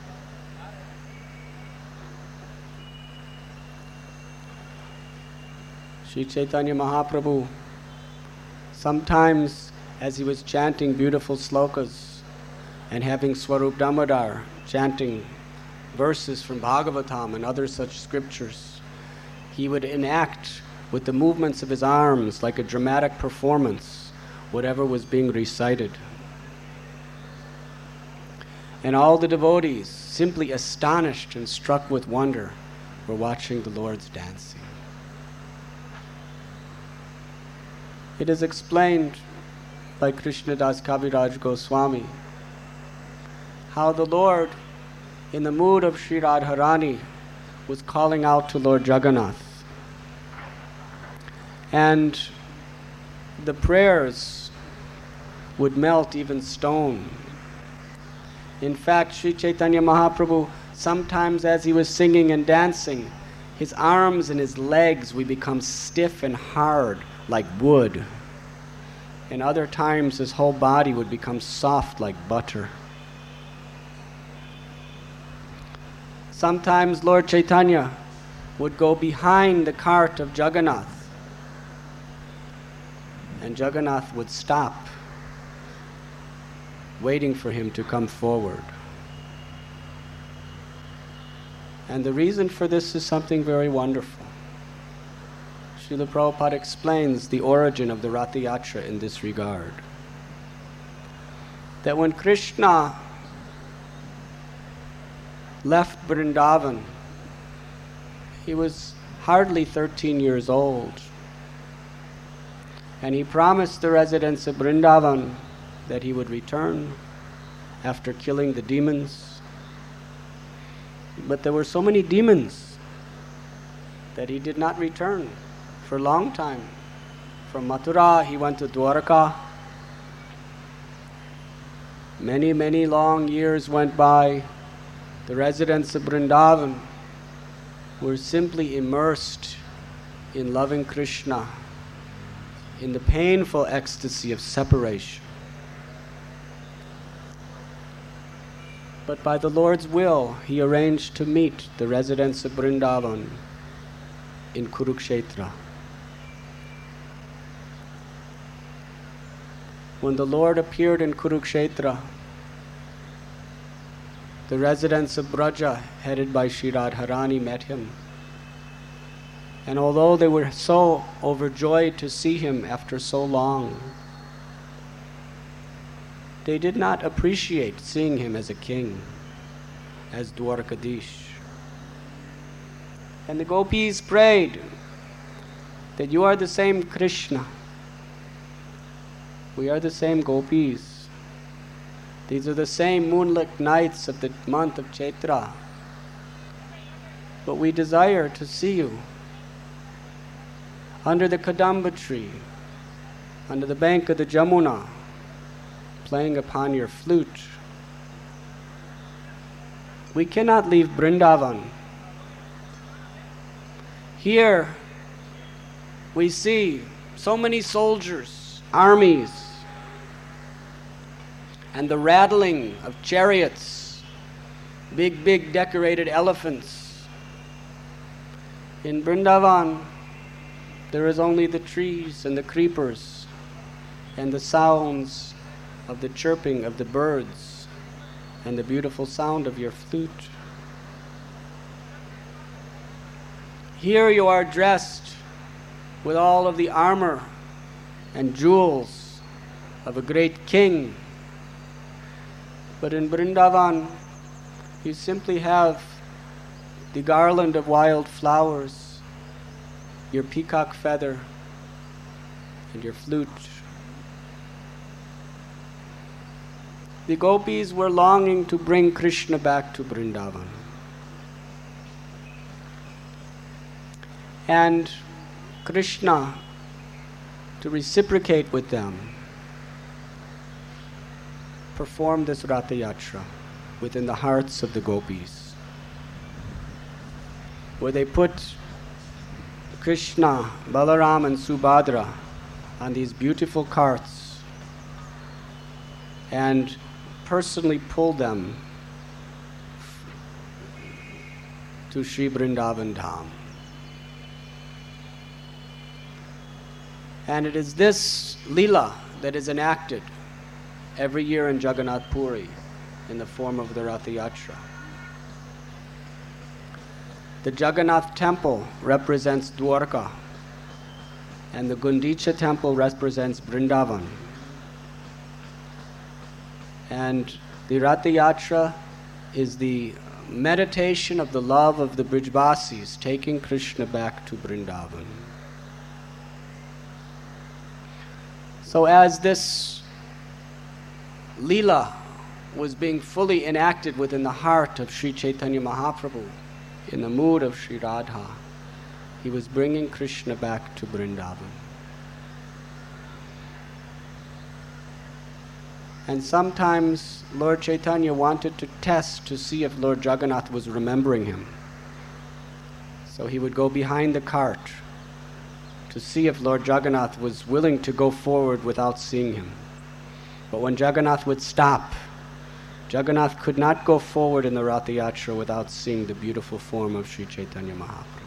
Sri Chaitanya Mahaprabhu, sometimes as he was chanting beautiful slokas and having Swarup Damodar chanting verses from Bhagavatam and other such scriptures, he would enact with the movements of his arms like a dramatic performance whatever was being recited. And all the devotees, simply astonished and struck with wonder, were watching the Lord's dancing. It is explained by Krishnadas Kaviraj Goswami how the Lord, in the mood of Sri Radharani, was calling out to Lord Jagannath. And the prayers would melt even stone. In fact, Sri Chaitanya Mahaprabhu, sometimes as he was singing and dancing, his arms and his legs would become stiff and hard like wood. And other times his whole body would become soft like butter. Sometimes Lord Chaitanya would go behind the cart of Jagannath, and Jagannath would stop, waiting for him to come forward. And the reason for this is something very wonderful. Srila Prabhupada explains the origin of the Rath Yatra in this regard. That when Krishna left Vrindavan, he was hardly thirteen years old. And he promised the residents of Vrindavan that he would return after killing the demons. But there were so many demons that he did not return for a long time. From Mathura, he went to Dwarka. Many, many long years went by. The residents of Vrindavan were simply immersed in loving Krishna, in the painful ecstasy of separation. But by the Lord's will, he arranged to meet the residents of Vrindavan in Kurukshetra. When the Lord appeared in Kurukshetra, the residents of Braja, headed by Sri Radharani, met him. And although they were so overjoyed to see him after so long, they did not appreciate seeing him as a king, as Dwarkadish. And the gopis prayed that you are the same Krishna. We are the same gopis. These are the same moonlit nights of the month of Chaitra. But we desire to see you under the Kadamba tree, under the bank of the Jamuna, playing upon your flute. We cannot leave Vrindavan. Here we see so many soldiers, armies, and the rattling of chariots, big, big decorated elephants. In Vrindavan, there is only the trees and the creepers and the sounds of the chirping of the birds and the beautiful sound of your flute. Here you are dressed with all of the armor and jewels of a great king. But in Vrindavan, you simply have the garland of wild flowers, your peacock feather, and your flute. The gopis were longing to bring Krishna back to Vrindavan. And Krishna, to reciprocate with them, performed this Ratha Yatra within the hearts of the gopis, where they put Krishna, Balaram and Subhadra on these beautiful carts and personally pulled them to Sri Vrindavan Dham. And it is this Leela that is enacted every year in Jagannath Puri in the form of the Ratha Yatra. The Jagannath temple represents Dwarka, and the Gundicha temple represents Vrindavan. And the Ratha Yatra is the meditation of the love of the Brijbasis, taking Krishna back to Vrindavan. So as this Leela was being fully enacted within the heart of Sri Chaitanya Mahaprabhu, in the mood of Sri Radha, he was bringing Krishna back to Vrindavan. And sometimes Lord Chaitanya wanted to test to see if Lord Jagannath was remembering him. So he would go behind the cart to see if Lord Jagannath was willing to go forward without seeing him. But when Jagannath would stop, Jagannath could not go forward in the Ratha Yatra without seeing the beautiful form of Sri Chaitanya Mahaprabhu.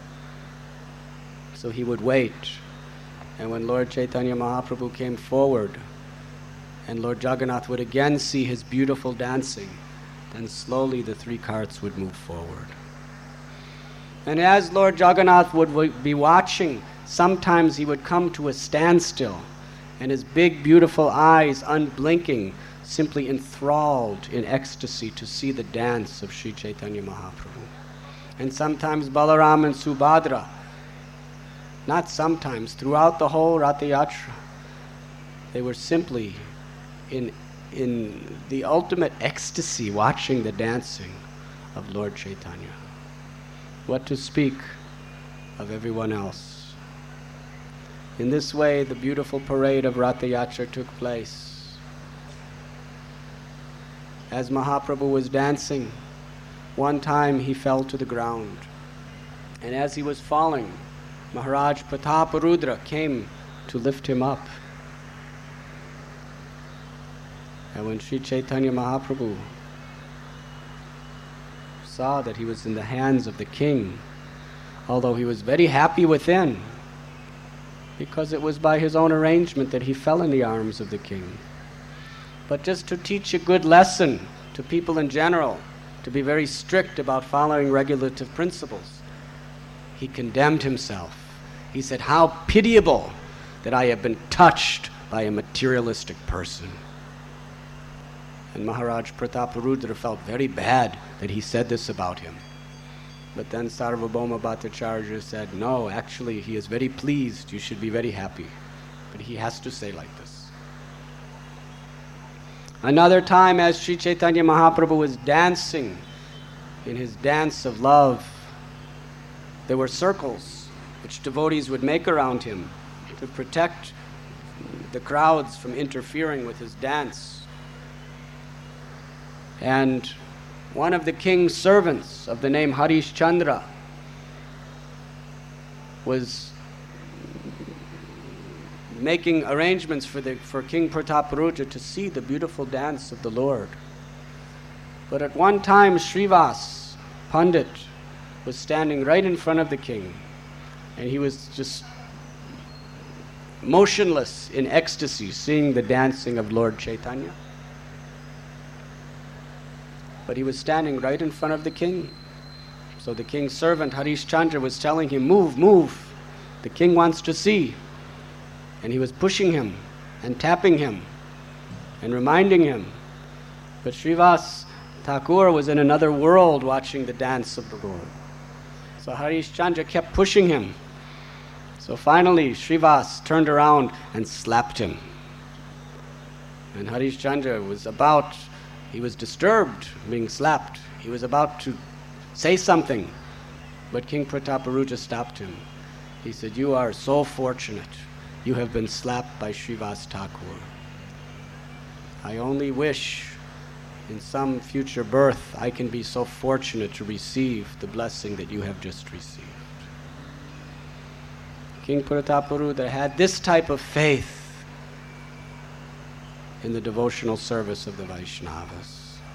So he would wait, and when Lord Chaitanya Mahaprabhu came forward, and Lord Jagannath would again see his beautiful dancing, then slowly the three carts would move forward. And as Lord Jagannath would be watching, sometimes he would come to a standstill, and his big, beautiful eyes, unblinking, simply enthralled in ecstasy to see the dance of Sri Chaitanya Mahaprabhu. And sometimes Balaram and Subhadra, not sometimes, throughout the whole Ratha Yatra, they were simply in, in the ultimate ecstasy watching the dancing of Lord Chaitanya. What to speak of everyone else? In this way, the beautiful parade of Ratha Yatra took place. As Mahaprabhu was dancing, one time he fell to the ground. And as he was falling, Maharaj Prataparudra came to lift him up. And when Sri Chaitanya Mahaprabhu saw that he was in the hands of the king, although he was very happy within, because it was by his own arrangement that he fell in the arms of the king. But just to teach a good lesson to people in general, to be very strict about following regulative principles, he condemned himself. He said, "How pitiable that I have been touched by a materialistic person." And Maharaj Prataparudra felt very bad that he said this about him. But then Sarvabhauma Bhattacharya said, no, actually he is very pleased, you should be very happy. But he has to say like this. Another time, as Sri Chaitanya Mahaprabhu was dancing in his dance of love, there were circles which devotees would make around him to protect the crowds from interfering with his dance. And one of the king's servants of the name Harish Chandra was making arrangements for, the, for King Prataparudra to see the beautiful dance of the Lord. But at one time, Srivas Pandit was standing right in front of the king, and he was just motionless in ecstasy, seeing the dancing of Lord Chaitanya. But he was standing right in front of the king. So the king's servant, Harish Chandra, was telling him, move, move. The king wants to see. And he was pushing him and tapping him and reminding him. But Srivas Thakur was in another world watching the dance of the Lord. So Harish Chandra kept pushing him. So finally Srivas turned around and slapped him. And Harish Chandra was about, he was disturbed being slapped. He was about to say something, but King Prataparudra stopped him. He said, you are so fortunate. You have been slapped by Srivas Thakur. I only wish in some future birth I can be so fortunate to receive the blessing that you have just received. King Prataparudra had this type of faith in the devotional service of the Vaishnavas.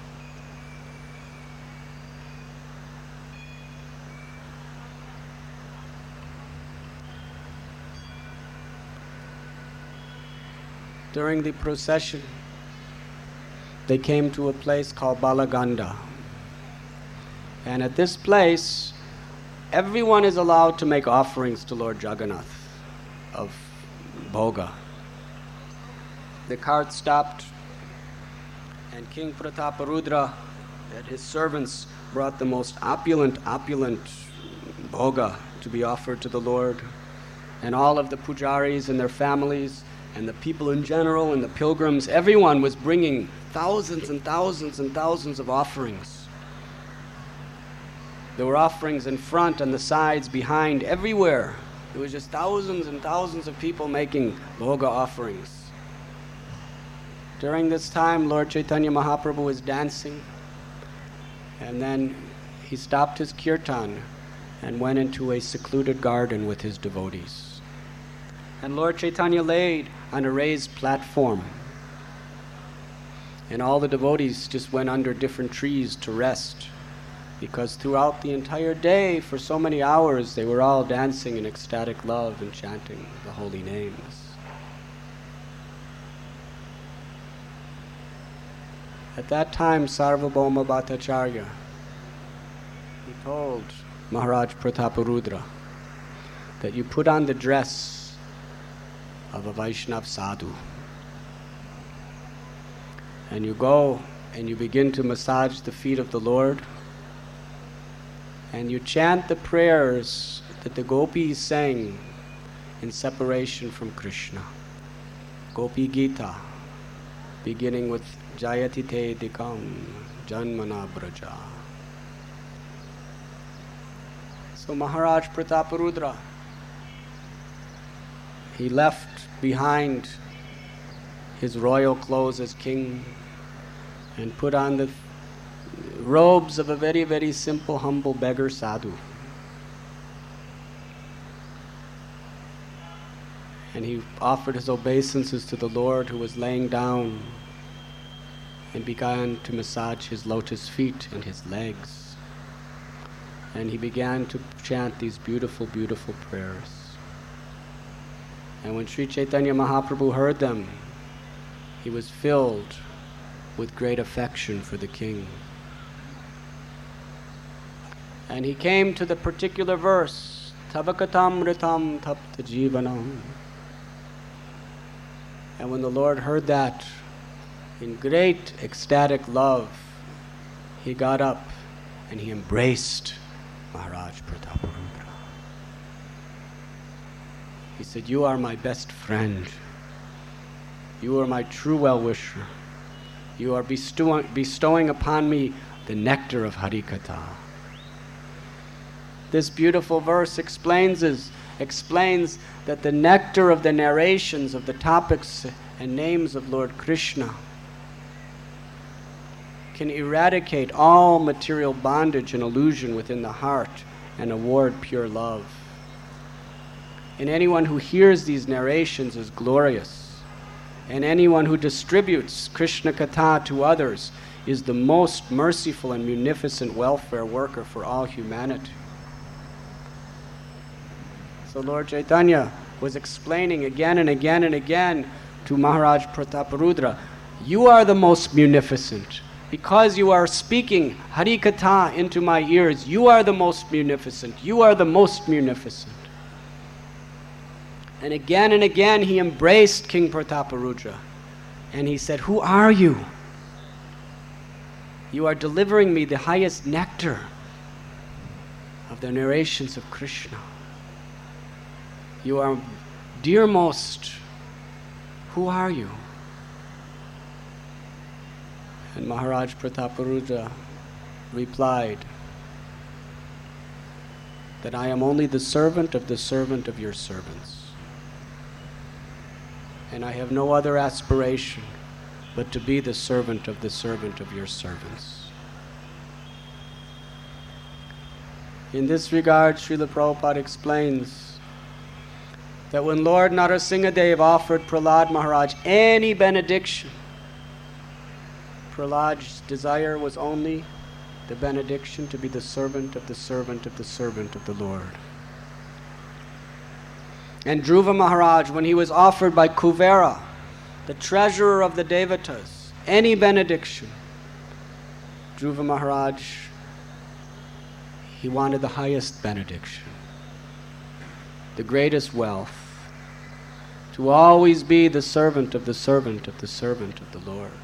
During the procession, they came to a place called Balaganda. And at this place, everyone is allowed to make offerings to Lord Jagannath of bhoga. The cart stopped, and King Prataparudra and his servants brought the most opulent, opulent bhoga to be offered to the Lord. And all of the pujaris and their families, and the people in general, and the pilgrims, everyone was bringing thousands and thousands and thousands of offerings. There were offerings in front, on the sides, behind, everywhere. It was just thousands and thousands of people making bhoga offerings. During this time, Lord Chaitanya Mahaprabhu was dancing, and then he stopped his kirtan and went into a secluded garden with his devotees. And Lord Chaitanya laid on a raised platform, and all the devotees just went under different trees to rest, because throughout the entire day, for so many hours, they were all dancing in ecstatic love and chanting the holy names. At that time, Sarvabhauma Bhattacharya, he told Maharaj Prataparudra that you put on the dress of a Vaishnav sadhu, and you go and you begin to massage the feet of the Lord, and you chant the prayers that the gopis sang in separation from Krishna. Gopi Gita, beginning with Jayati Te Dikam Janmana Braja. So Maharaj Prataparudra, he left behind his royal clothes as king and put on the robes of a very, very simple, humble beggar sadhu. And he offered his obeisances to the Lord, who was laying down, and began to massage his lotus feet and his legs. And he began to chant these beautiful, beautiful prayers. And when Sri Chaitanya Mahaprabhu heard them, he was filled with great affection for the king. And he came to the particular verse, Tavakatam ritam tapta jivanam. And when the Lord heard that, in great ecstatic love, he got up and he embraced Maharaj Prataparudra. He said, "You are my best friend. You are my true well-wisher. You are bestowing, bestowing upon me the nectar of Harikatha." This beautiful verse explains, is, explains that the nectar of the narrations of the topics and names of Lord Krishna can eradicate all material bondage and illusion within the heart and award pure love. And anyone who hears these narrations is glorious. And anyone who distributes Krishna Katha to others is the most merciful and munificent welfare worker for all humanity. So Lord Chaitanya was explaining again and again and again to Maharaj Prataparudra, you are the most munificent. Because you are speaking Harikatha into my ears, you are the most munificent. You are the most munificent. And again and again he embraced King Prataparudra. And he said, who are you? You are delivering me the highest nectar of the narrations of Krishna. You are dearmost. Who are you? And Maharaj Prataparudra replied that I am only the servant of the servant of your servants. And I have no other aspiration but to be the servant of the servant of your servants. In this regard, Srila Prabhupada explains that when Lord Narasimhadev offered Prahlad Maharaj any benediction, Prahlad's desire was only the benediction to be the servant of the servant of the servant of the Lord. And Dhruva Maharaj, when he was offered by Kuvera, the treasurer of the Devatas, any benediction, Dhruva Maharaj, he wanted the highest benediction, the greatest wealth, to always be the servant of the servant of the servant of the Lord.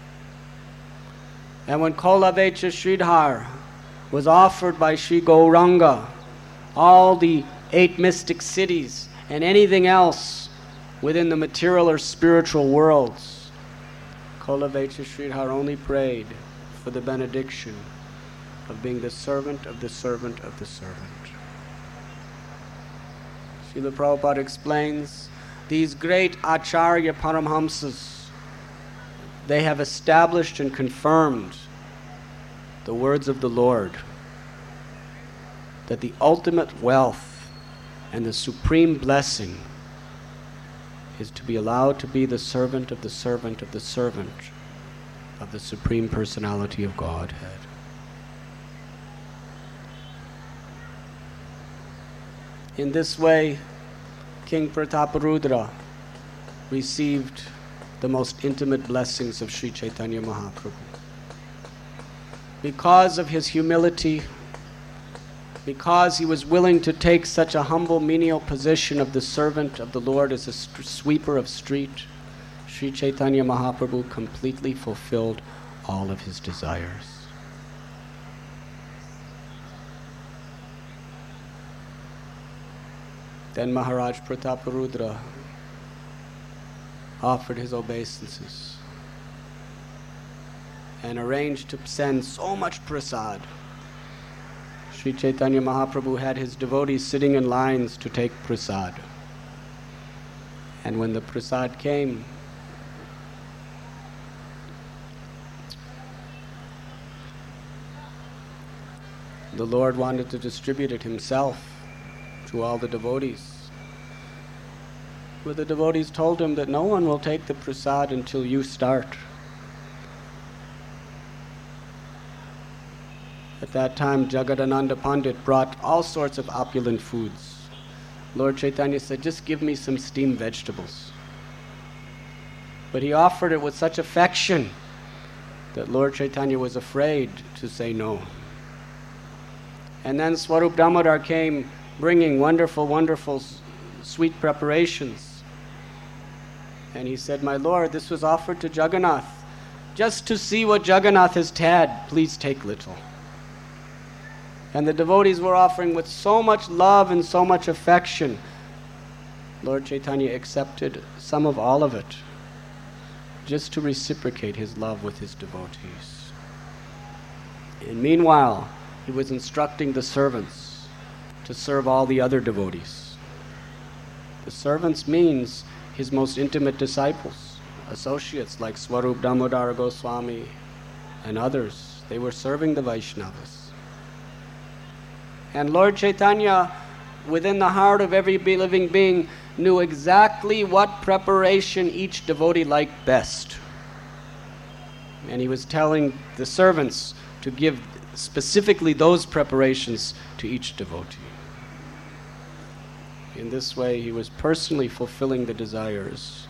And when Kolavecha Sridhar was offered by Sri Gauranga, all the eight mystic cities and anything else within the material or spiritual worlds, Kolavecha Sridhar only prayed for the benediction of being the servant of the servant of the servant. Srila Prabhupada explains, these great Acharya Paramhamsas, they have established and confirmed the words of the Lord, that the ultimate wealth and the supreme blessing is to be allowed to be the servant of the servant of the servant of the Supreme Personality of Godhead. In this way, King Prataparudra received the most intimate blessings of Sri Chaitanya Mahaprabhu. Because of his humility, because he was willing to take such a humble menial position of the servant of the Lord as a st- sweeper of street, Sri Chaitanya Mahaprabhu completely fulfilled all of his desires. Then Maharaj Prataparudra offered his obeisances and arranged to send so much prasad. Sri Chaitanya Mahaprabhu had his devotees sitting in lines to take prasad. And when the prasad came, the Lord wanted to distribute it himself to all the devotees. But the devotees told him that no one will take the prasad until you start. At that time, Jagadananda Pandit brought all sorts of opulent foods. Lord Chaitanya said, just give me some steamed vegetables. But he offered it with such affection that Lord Chaitanya was afraid to say no. And then Swarup Damodar came bringing wonderful, wonderful sweet preparations. And he said, my Lord, this was offered to Jagannath. Just to see what Jagannath has had, please take little. And the devotees were offering with so much love and so much affection. Lord Chaitanya accepted some of all of it, just to reciprocate his love with his devotees. And meanwhile, he was instructing the servants to serve all the other devotees. The servants means his most intimate disciples, associates like Swarup Damodara Goswami and others. They were serving the Vaishnavas. And Lord Chaitanya, within the heart of every living being, knew exactly what preparation each devotee liked best. And he was telling the servants to give specifically those preparations to each devotee. In this way, he was personally fulfilling the desires.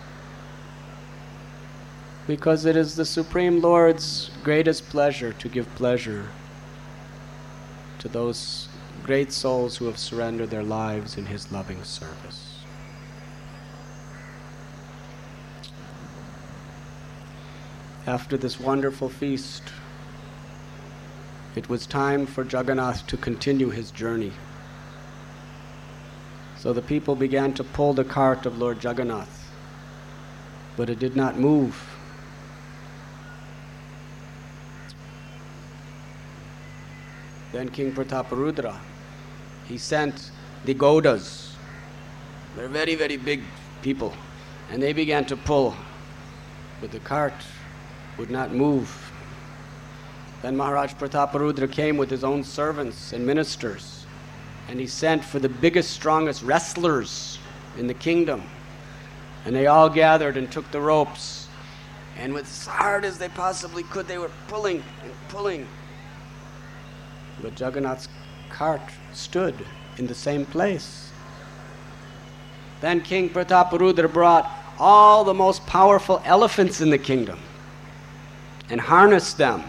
Because it is the Supreme Lord's greatest pleasure to give pleasure to those great souls who have surrendered their lives in his loving service. After this wonderful feast, it was time for Jagannath to continue his journey. So the people began to pull the cart of Lord Jagannath, but it did not move. Then King Prataparudra, he sent the Gaudas. They're very, very big people. And they began to pull, but the cart would not move. Then Maharaj Prataparudra came with his own servants and ministers, and he sent for the biggest, strongest wrestlers in the kingdom. And they all gathered and took the ropes, and with as hard as they possibly could, they were pulling and pulling. But Jagannath's cart stood in the same place. Then King Prataparudra brought all the most powerful elephants in the kingdom and harnessed them.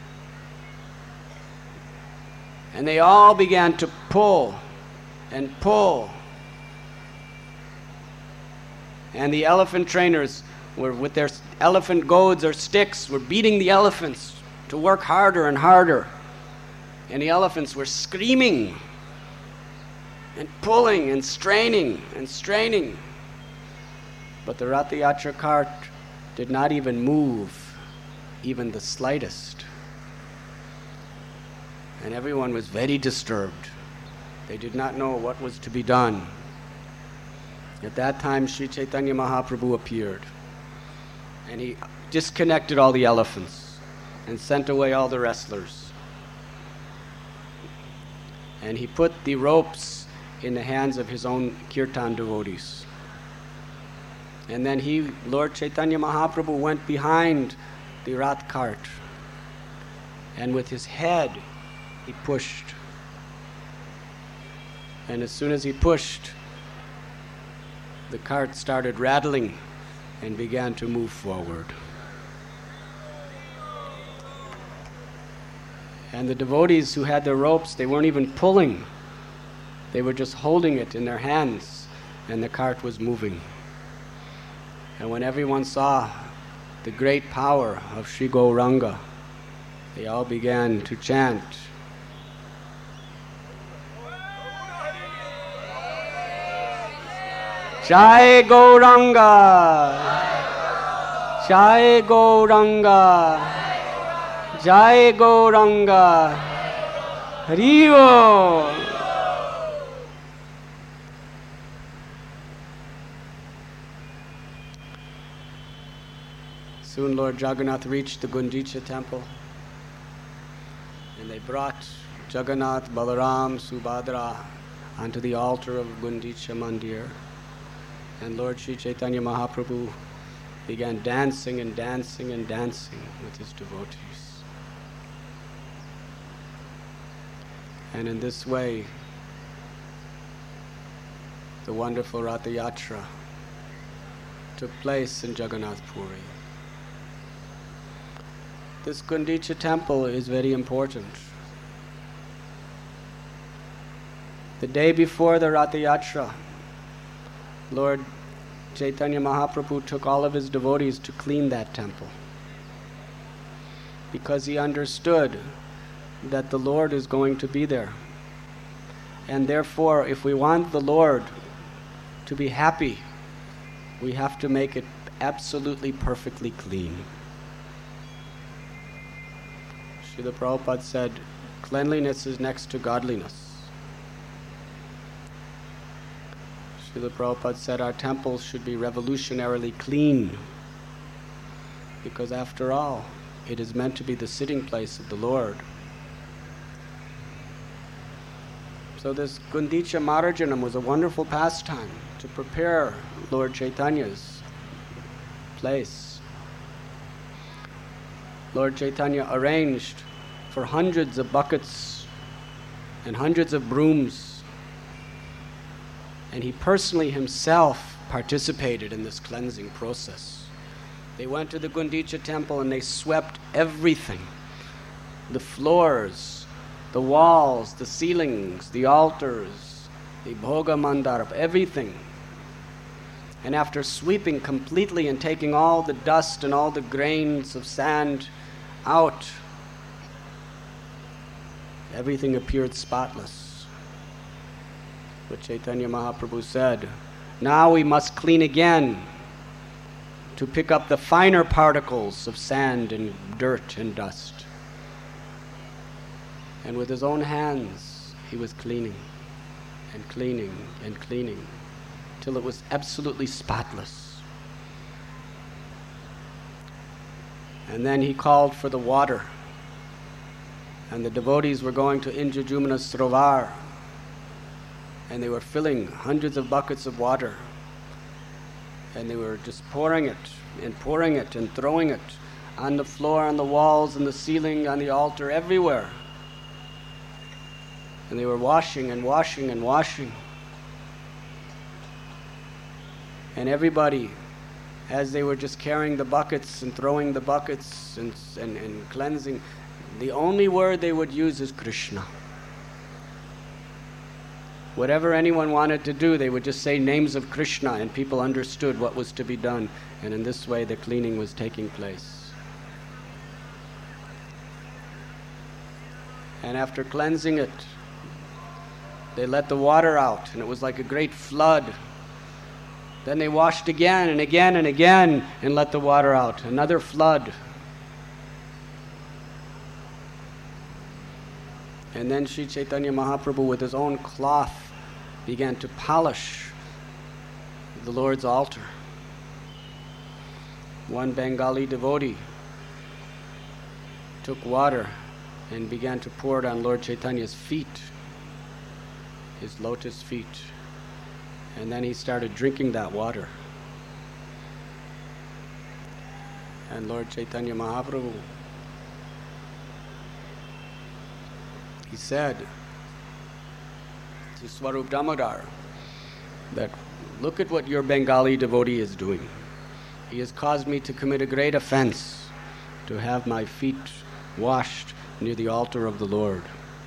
And they all began to pull and pull. And the elephant trainers were with their elephant goads or sticks were beating the elephants to work harder and harder. And the elephants were screaming and pulling and straining and straining. But the Ratha Yatra cart did not even move, even the slightest. And everyone was very disturbed. They did not know what was to be done. At that time, Sri Chaitanya Mahaprabhu appeared. And he disconnected all the elephants and sent away all the wrestlers. And he put the ropes in the hands of his own kirtan devotees. And then he, Lord Chaitanya Mahaprabhu, went behind the Rath cart. And with his head, he pushed. And as soon as he pushed, the cart started rattling and began to move forward. And the devotees who had their ropes, they weren't even pulling. They were just holding it in their hands, and the cart was moving. And when everyone saw the great power of Sri Gauranga, they all began to chant, Jai Gauranga! Jai Gauranga! Jai Gauranga! Haribo! Soon Lord Jagannath reached the Gundicha temple, and they brought Jagannath, Balaram, Subhadra onto the altar of Gundicha Mandir. And Lord Sri Chaitanya Mahaprabhu began dancing and dancing and dancing with his devotees. And in this way, the wonderful Ratha Yatra took place in Jagannath Puri. This Gundicha temple is very important. The day before the Ratha Yatra, Lord Chaitanya Mahaprabhu took all of his devotees to clean that temple, because he understood that the Lord is going to be there. And therefore, if we want the Lord to be happy, we have to make it absolutely perfectly clean. Srila Prabhupada said, cleanliness is next to godliness. Srila Prabhupada said our temples should be revolutionarily clean, because after all, it is meant to be the sitting place of the Lord. So this Gundicha Marajanam was a wonderful pastime to prepare Lord Chaitanya's place. Lord Chaitanya arranged for hundreds of buckets and hundreds of brooms, and he personally himself participated in this cleansing process. They went to the Gundicha temple and they swept everything, the floors, the walls, the ceilings, the altars, the bhoga mandarp, everything. And after sweeping completely and taking all the dust and all the grains of sand out, everything appeared spotless. But Chaitanya Mahaprabhu said, now we must clean again to pick up the finer particles of sand and dirt and dust. And with his own hands, he was cleaning and cleaning and cleaning till it was absolutely spotless. And then he called for the water. And the devotees were going to Indrajumna Srovar, and they were filling hundreds of buckets of water. And they were just pouring it and pouring it and throwing it on the floor, on the walls, on the ceiling, on the altar, everywhere. And they were washing and washing and washing. And everybody, as they were just carrying the buckets and throwing the buckets and, and, and cleansing, the only word they would use is Krishna. Whatever anyone wanted to do, they would just say names of Krishna, and people understood what was to be done. And in this way, the cleaning was taking place. And after cleansing it, they let the water out, and it was like a great flood. Then they washed again and again and again and let the water out. Another flood. And then Sri Chaitanya Mahaprabhu, with his own cloth, began to polish the Lord's altar. One Bengali devotee took water and began to pour it on Lord Chaitanya's feet, his lotus feet. And then he started drinking that water. And Lord Chaitanya Mahaprabhu, he said to Swarup Damodar that, look at what your Bengali devotee is doing. He has caused me to commit a great offense, to have my feet washed near the altar of the Lord.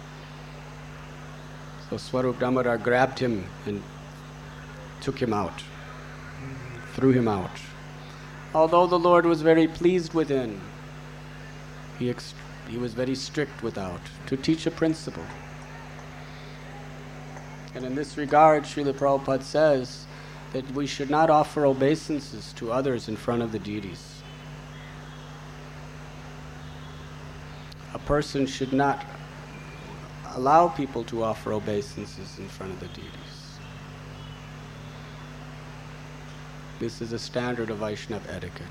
So Swarup Damodar grabbed him and took him out, threw him out. Although the Lord was very pleased with him, he, ex- he was very strict without, to teach a principle. And in this regard, Srila Prabhupada says that we should not offer obeisances to others in front of the deities. A person should not allow people to offer obeisances in front of the deities. This is a standard of Vaishnava etiquette.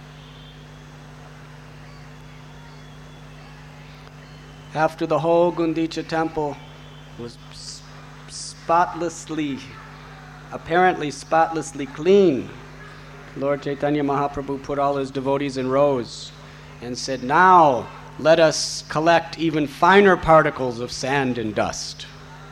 After the whole Gundicha temple was spotlessly, apparently spotlessly clean, Lord Chaitanya Mahaprabhu put all his devotees in rows and said, now let us collect even finer particles of sand and dust.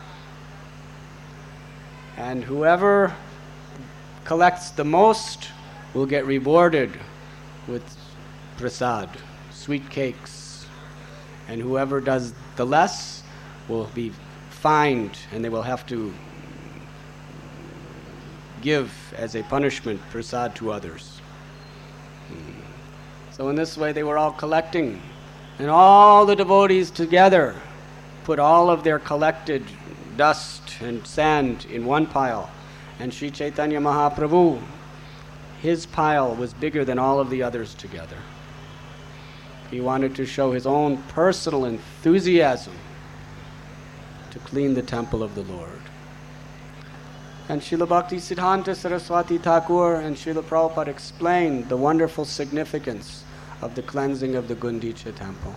And whoever collects the most will get rewarded with prasad, sweet cakes. And whoever does the less will be fined, and they will have to give as a punishment prasad to others. So in this way they were all collecting And all the devotees together put all of their collected dust and sand in one pile. And Sri Chaitanya Mahaprabhu, his pile was bigger than all of the others together. He wanted to show his own personal enthusiasm to clean the temple of the Lord. And Srila Bhakti Siddhanta Saraswati Thakur and Srila Prabhupada explained the wonderful significance of the cleansing of the Gundicha temple.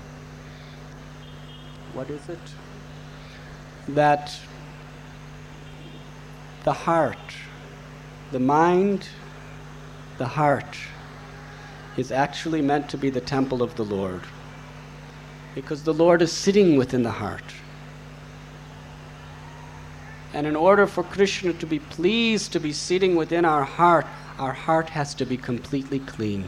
What is it? That the heart, the mind, the heart is actually meant to be the temple of the Lord, because the Lord is sitting within the heart. And in order for Krishna to be pleased to be sitting within our heart, our heart has to be completely clean.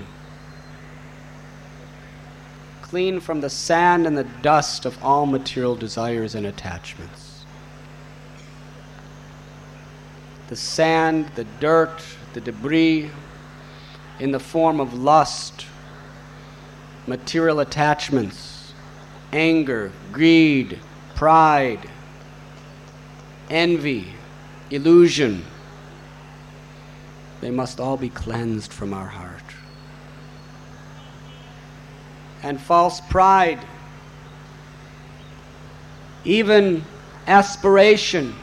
Clean from the sand and the dust of all material desires and attachments. The sand, the dirt, the debris in the form of lust, material attachments, anger, greed, pride, envy, illusion, they must all be cleansed from our heart. And false pride, even aspiration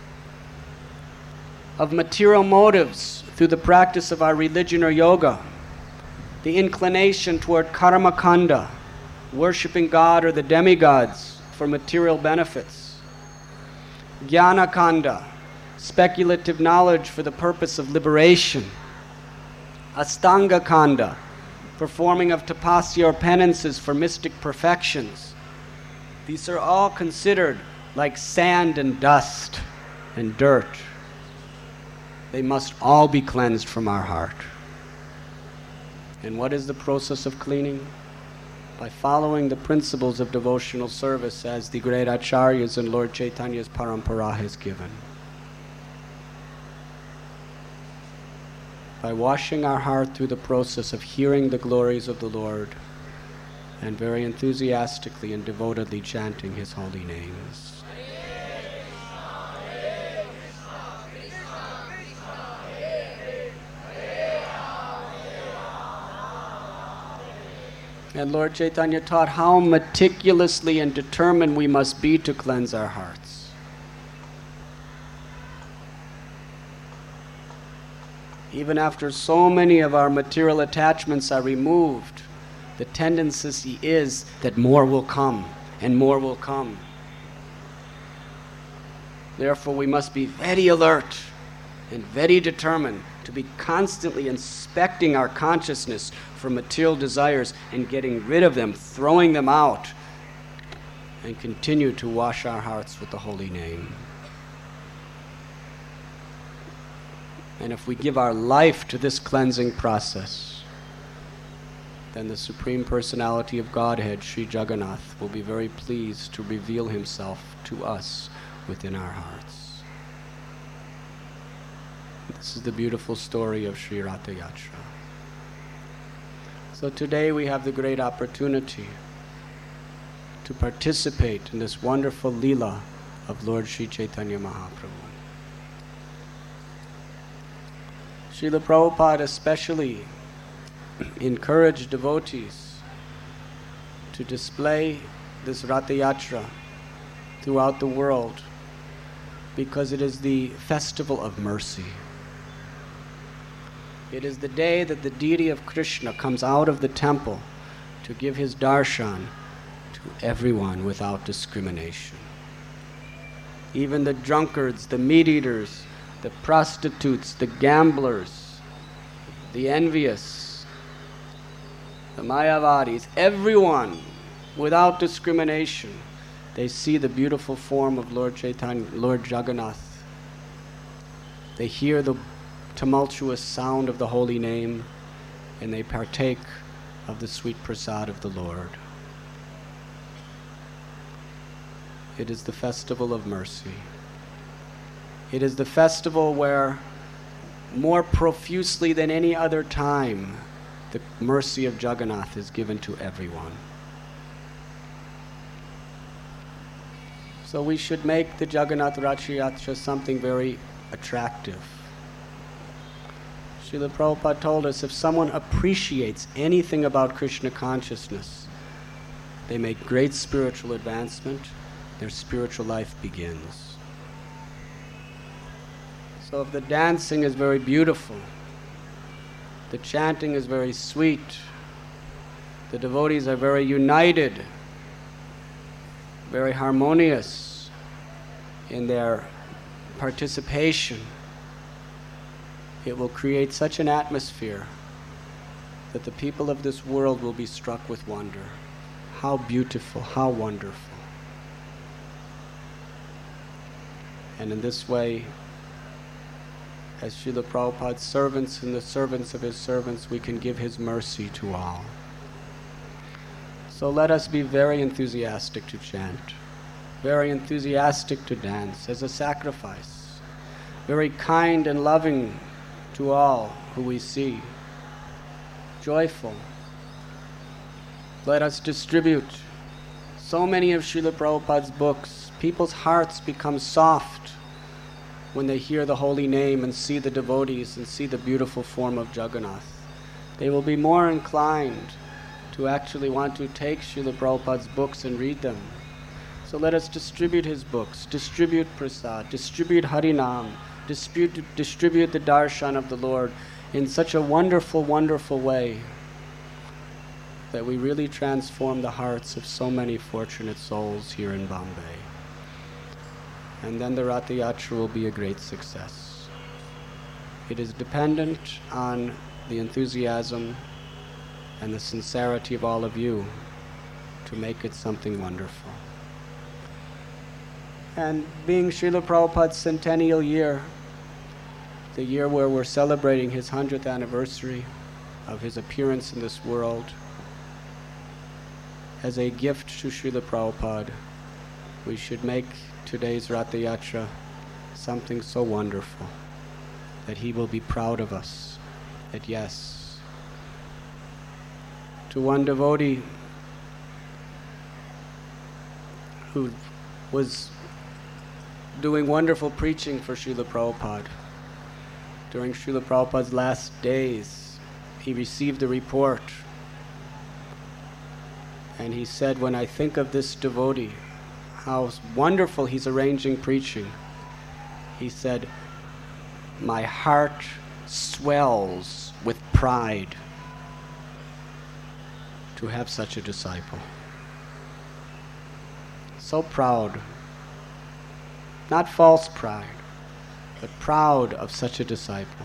of material motives through the practice of our religion or yoga, the inclination toward karma kanda, worshipping God or the demigods for material benefits, jnana kanda, speculative knowledge for the purpose of liberation, astanga kanda, performing of tapasya or penances for mystic perfections. These are all considered like sand and dust and dirt. They must all be cleansed from our heart. And what is the process of cleaning? By following the principles of devotional service as the great acharyas and Lord Chaitanya's parampara has given. By washing our heart through the process of hearing the glories of the Lord and very enthusiastically and devotedly chanting His holy names. And Lord Chaitanya taught how meticulously and determined we must be to cleanse our hearts. Even after so many of our material attachments are removed, the tendency is that more will come and more will come. Therefore, we must be very alert and very determined to be constantly inspecting our consciousness for material desires and getting rid of them, throwing them out, and continue to wash our hearts with the holy name. And if we give our life to this cleansing process, then the Supreme Personality of Godhead, Sri Jagannath, will be very pleased to reveal Himself to us within our hearts. This is the beautiful story of Sri Ratha Yatra. So today we have the great opportunity to participate in this wonderful Leela of Lord Sri Chaitanya Mahaprabhu. Srila Prabhupada especially encouraged devotees to display this Ratha Yatra throughout the world because it is the festival of mercy. It is the day that the deity of Krishna comes out of the temple to give his darshan to everyone without discrimination. Even the drunkards, the meat-eaters, the prostitutes, the gamblers, the envious, the Mayavadis, everyone without discrimination, they see the beautiful form of Lord Chaitanya, Lord Jagannath. They hear the tumultuous sound of the holy name, and they partake of the sweet prasad of the Lord. It is the festival of mercy. It is the festival where, more profusely than any other time, the mercy of Jagannath is given to everyone. So we should make the Jagannath Ratha Yatra something very attractive. Srila Prabhupada told us if someone appreciates anything about Krishna consciousness, they make great spiritual advancement, their spiritual life begins. So if the dancing is very beautiful, the chanting is very sweet, the devotees are very united, very harmonious in their participation, it will create such an atmosphere that the people of this world will be struck with wonder. How beautiful, how wonderful. And in this way, as Srila Prabhupada's servants and the servants of his servants, we can give his mercy to all. So let us be very enthusiastic to chant, very enthusiastic to dance as a sacrifice, very kind and loving to all who we see, joyful. Let us distribute so many of Srila Prabhupada's books. People's hearts become soft when they hear the holy name and see the devotees and see the beautiful form of Jagannath. They will be more inclined to actually want to take Srila Prabhupada's books and read them. So let us distribute his books, distribute prasad, distribute Harinam, distribute, distribute the darshan of the Lord in such a wonderful, wonderful way that we really transform the hearts of so many fortunate souls here in Bombay. And then the Ratha Yatra will be a great success. It is dependent on the enthusiasm and the sincerity of all of you to make it something wonderful. And being Srila Prabhupada's centennial year, the year where we're celebrating his hundredth anniversary of his appearance in this world, as a gift to Srila Prabhupada, we should make today's Ratha Yatra something so wonderful that he will be proud of us, that yes, to one devotee who was doing wonderful preaching for Srila Prabhupada. During Srila Prabhupada's last days, he received a report, and he said, when I think of this devotee, how wonderful he's arranging preaching, he said, my heart swells with pride to have such a disciple. So proud. Not false pride, but proud of such a disciple.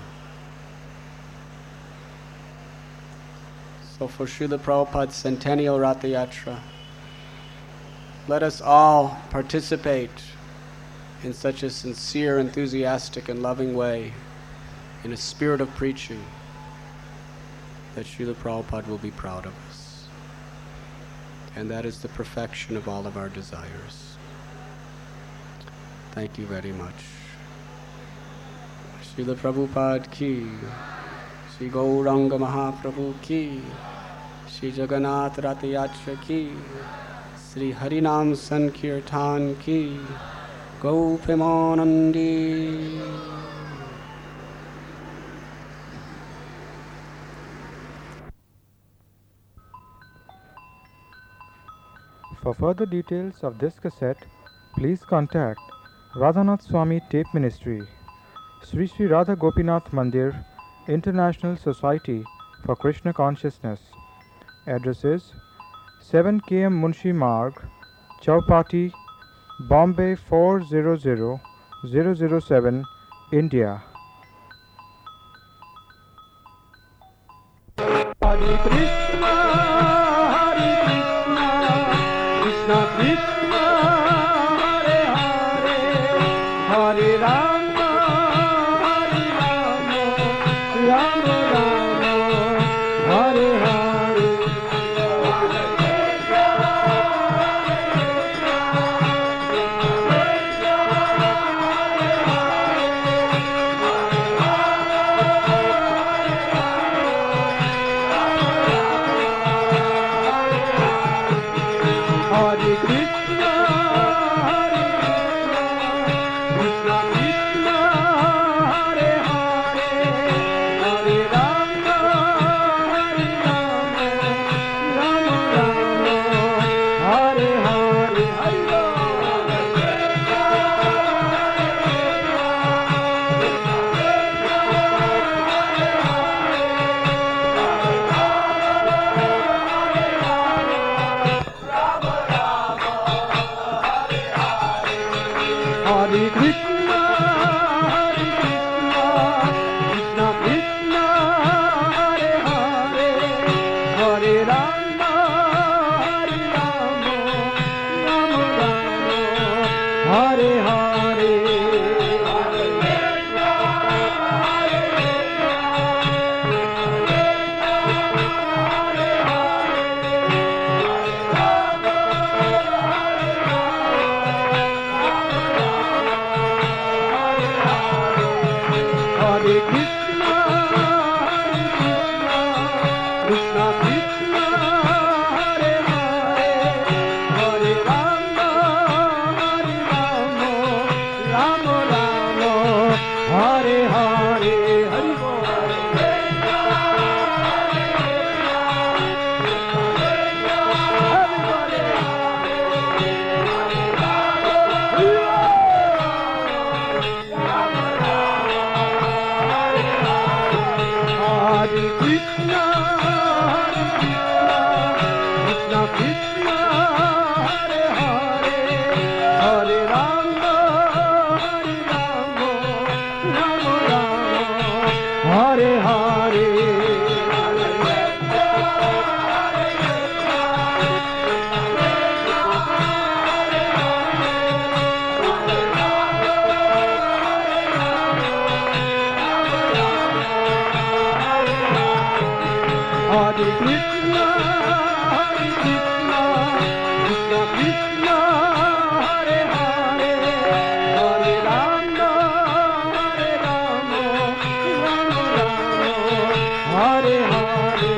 So for Srila Prabhupada's centennial Ratha Yatra, let us all participate in such a sincere, enthusiastic, and loving way, in a spirit of preaching, that Srila Prabhupada will be proud of us. And that is the perfection of all of our desires. Thank you very much. Srila Prabhupada ki, Sri Gauranga Mahaprabhu ki, Sri Jagannath Ratha Yatra ki, Sri Harinam Sankirtan ki, Gopimanandi. For further details of this cassette, please contact Radhanath Swami Tape Ministry, Sri Sri Radha Gopinath Mandir, International Society for Krishna Consciousness. Address is seven K M Munshi Marg, Chowpatty, Bombay four zero zero zero zero seven, India. Hare Krishna, Hare Krishna, Krishna Krishna, Hare Hare, Hare Rama, Hare Rama, Rama Rama, Hare Hare. Hare Krishna, Hare Hare Hare Hare Krishna, Krishna Krishna, Hare Hare, Hare Rama, Hare Rama, Rama Rama, Hare Hare, Hare Bol. Hare Krishna, Hare Krishna, Krishna Krishna, Hare Hare, Hare Rama, Hare Rama, Rama Rama, Hare Hare. Hare Krishna, Hare Krishna, Krishna Krishna, Hare Hare, Hare Rama, Hare Rama, Rama Rama, Hare Hare.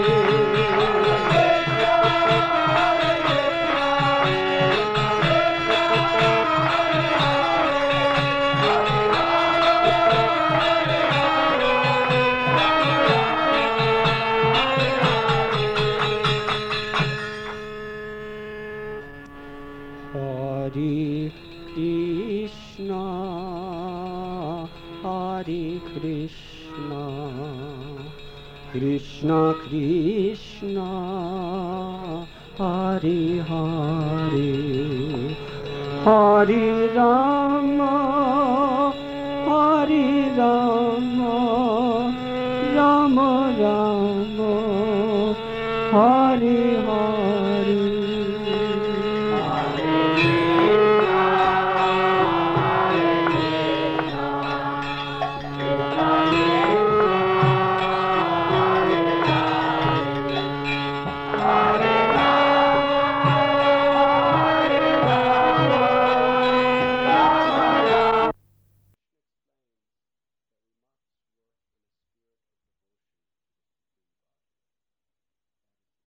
Hare Krishna, Hare Krishna, Krishna Krishna, Hare Hare, Hare Rama, Hare Rama, Rama Rama, Hare Hare.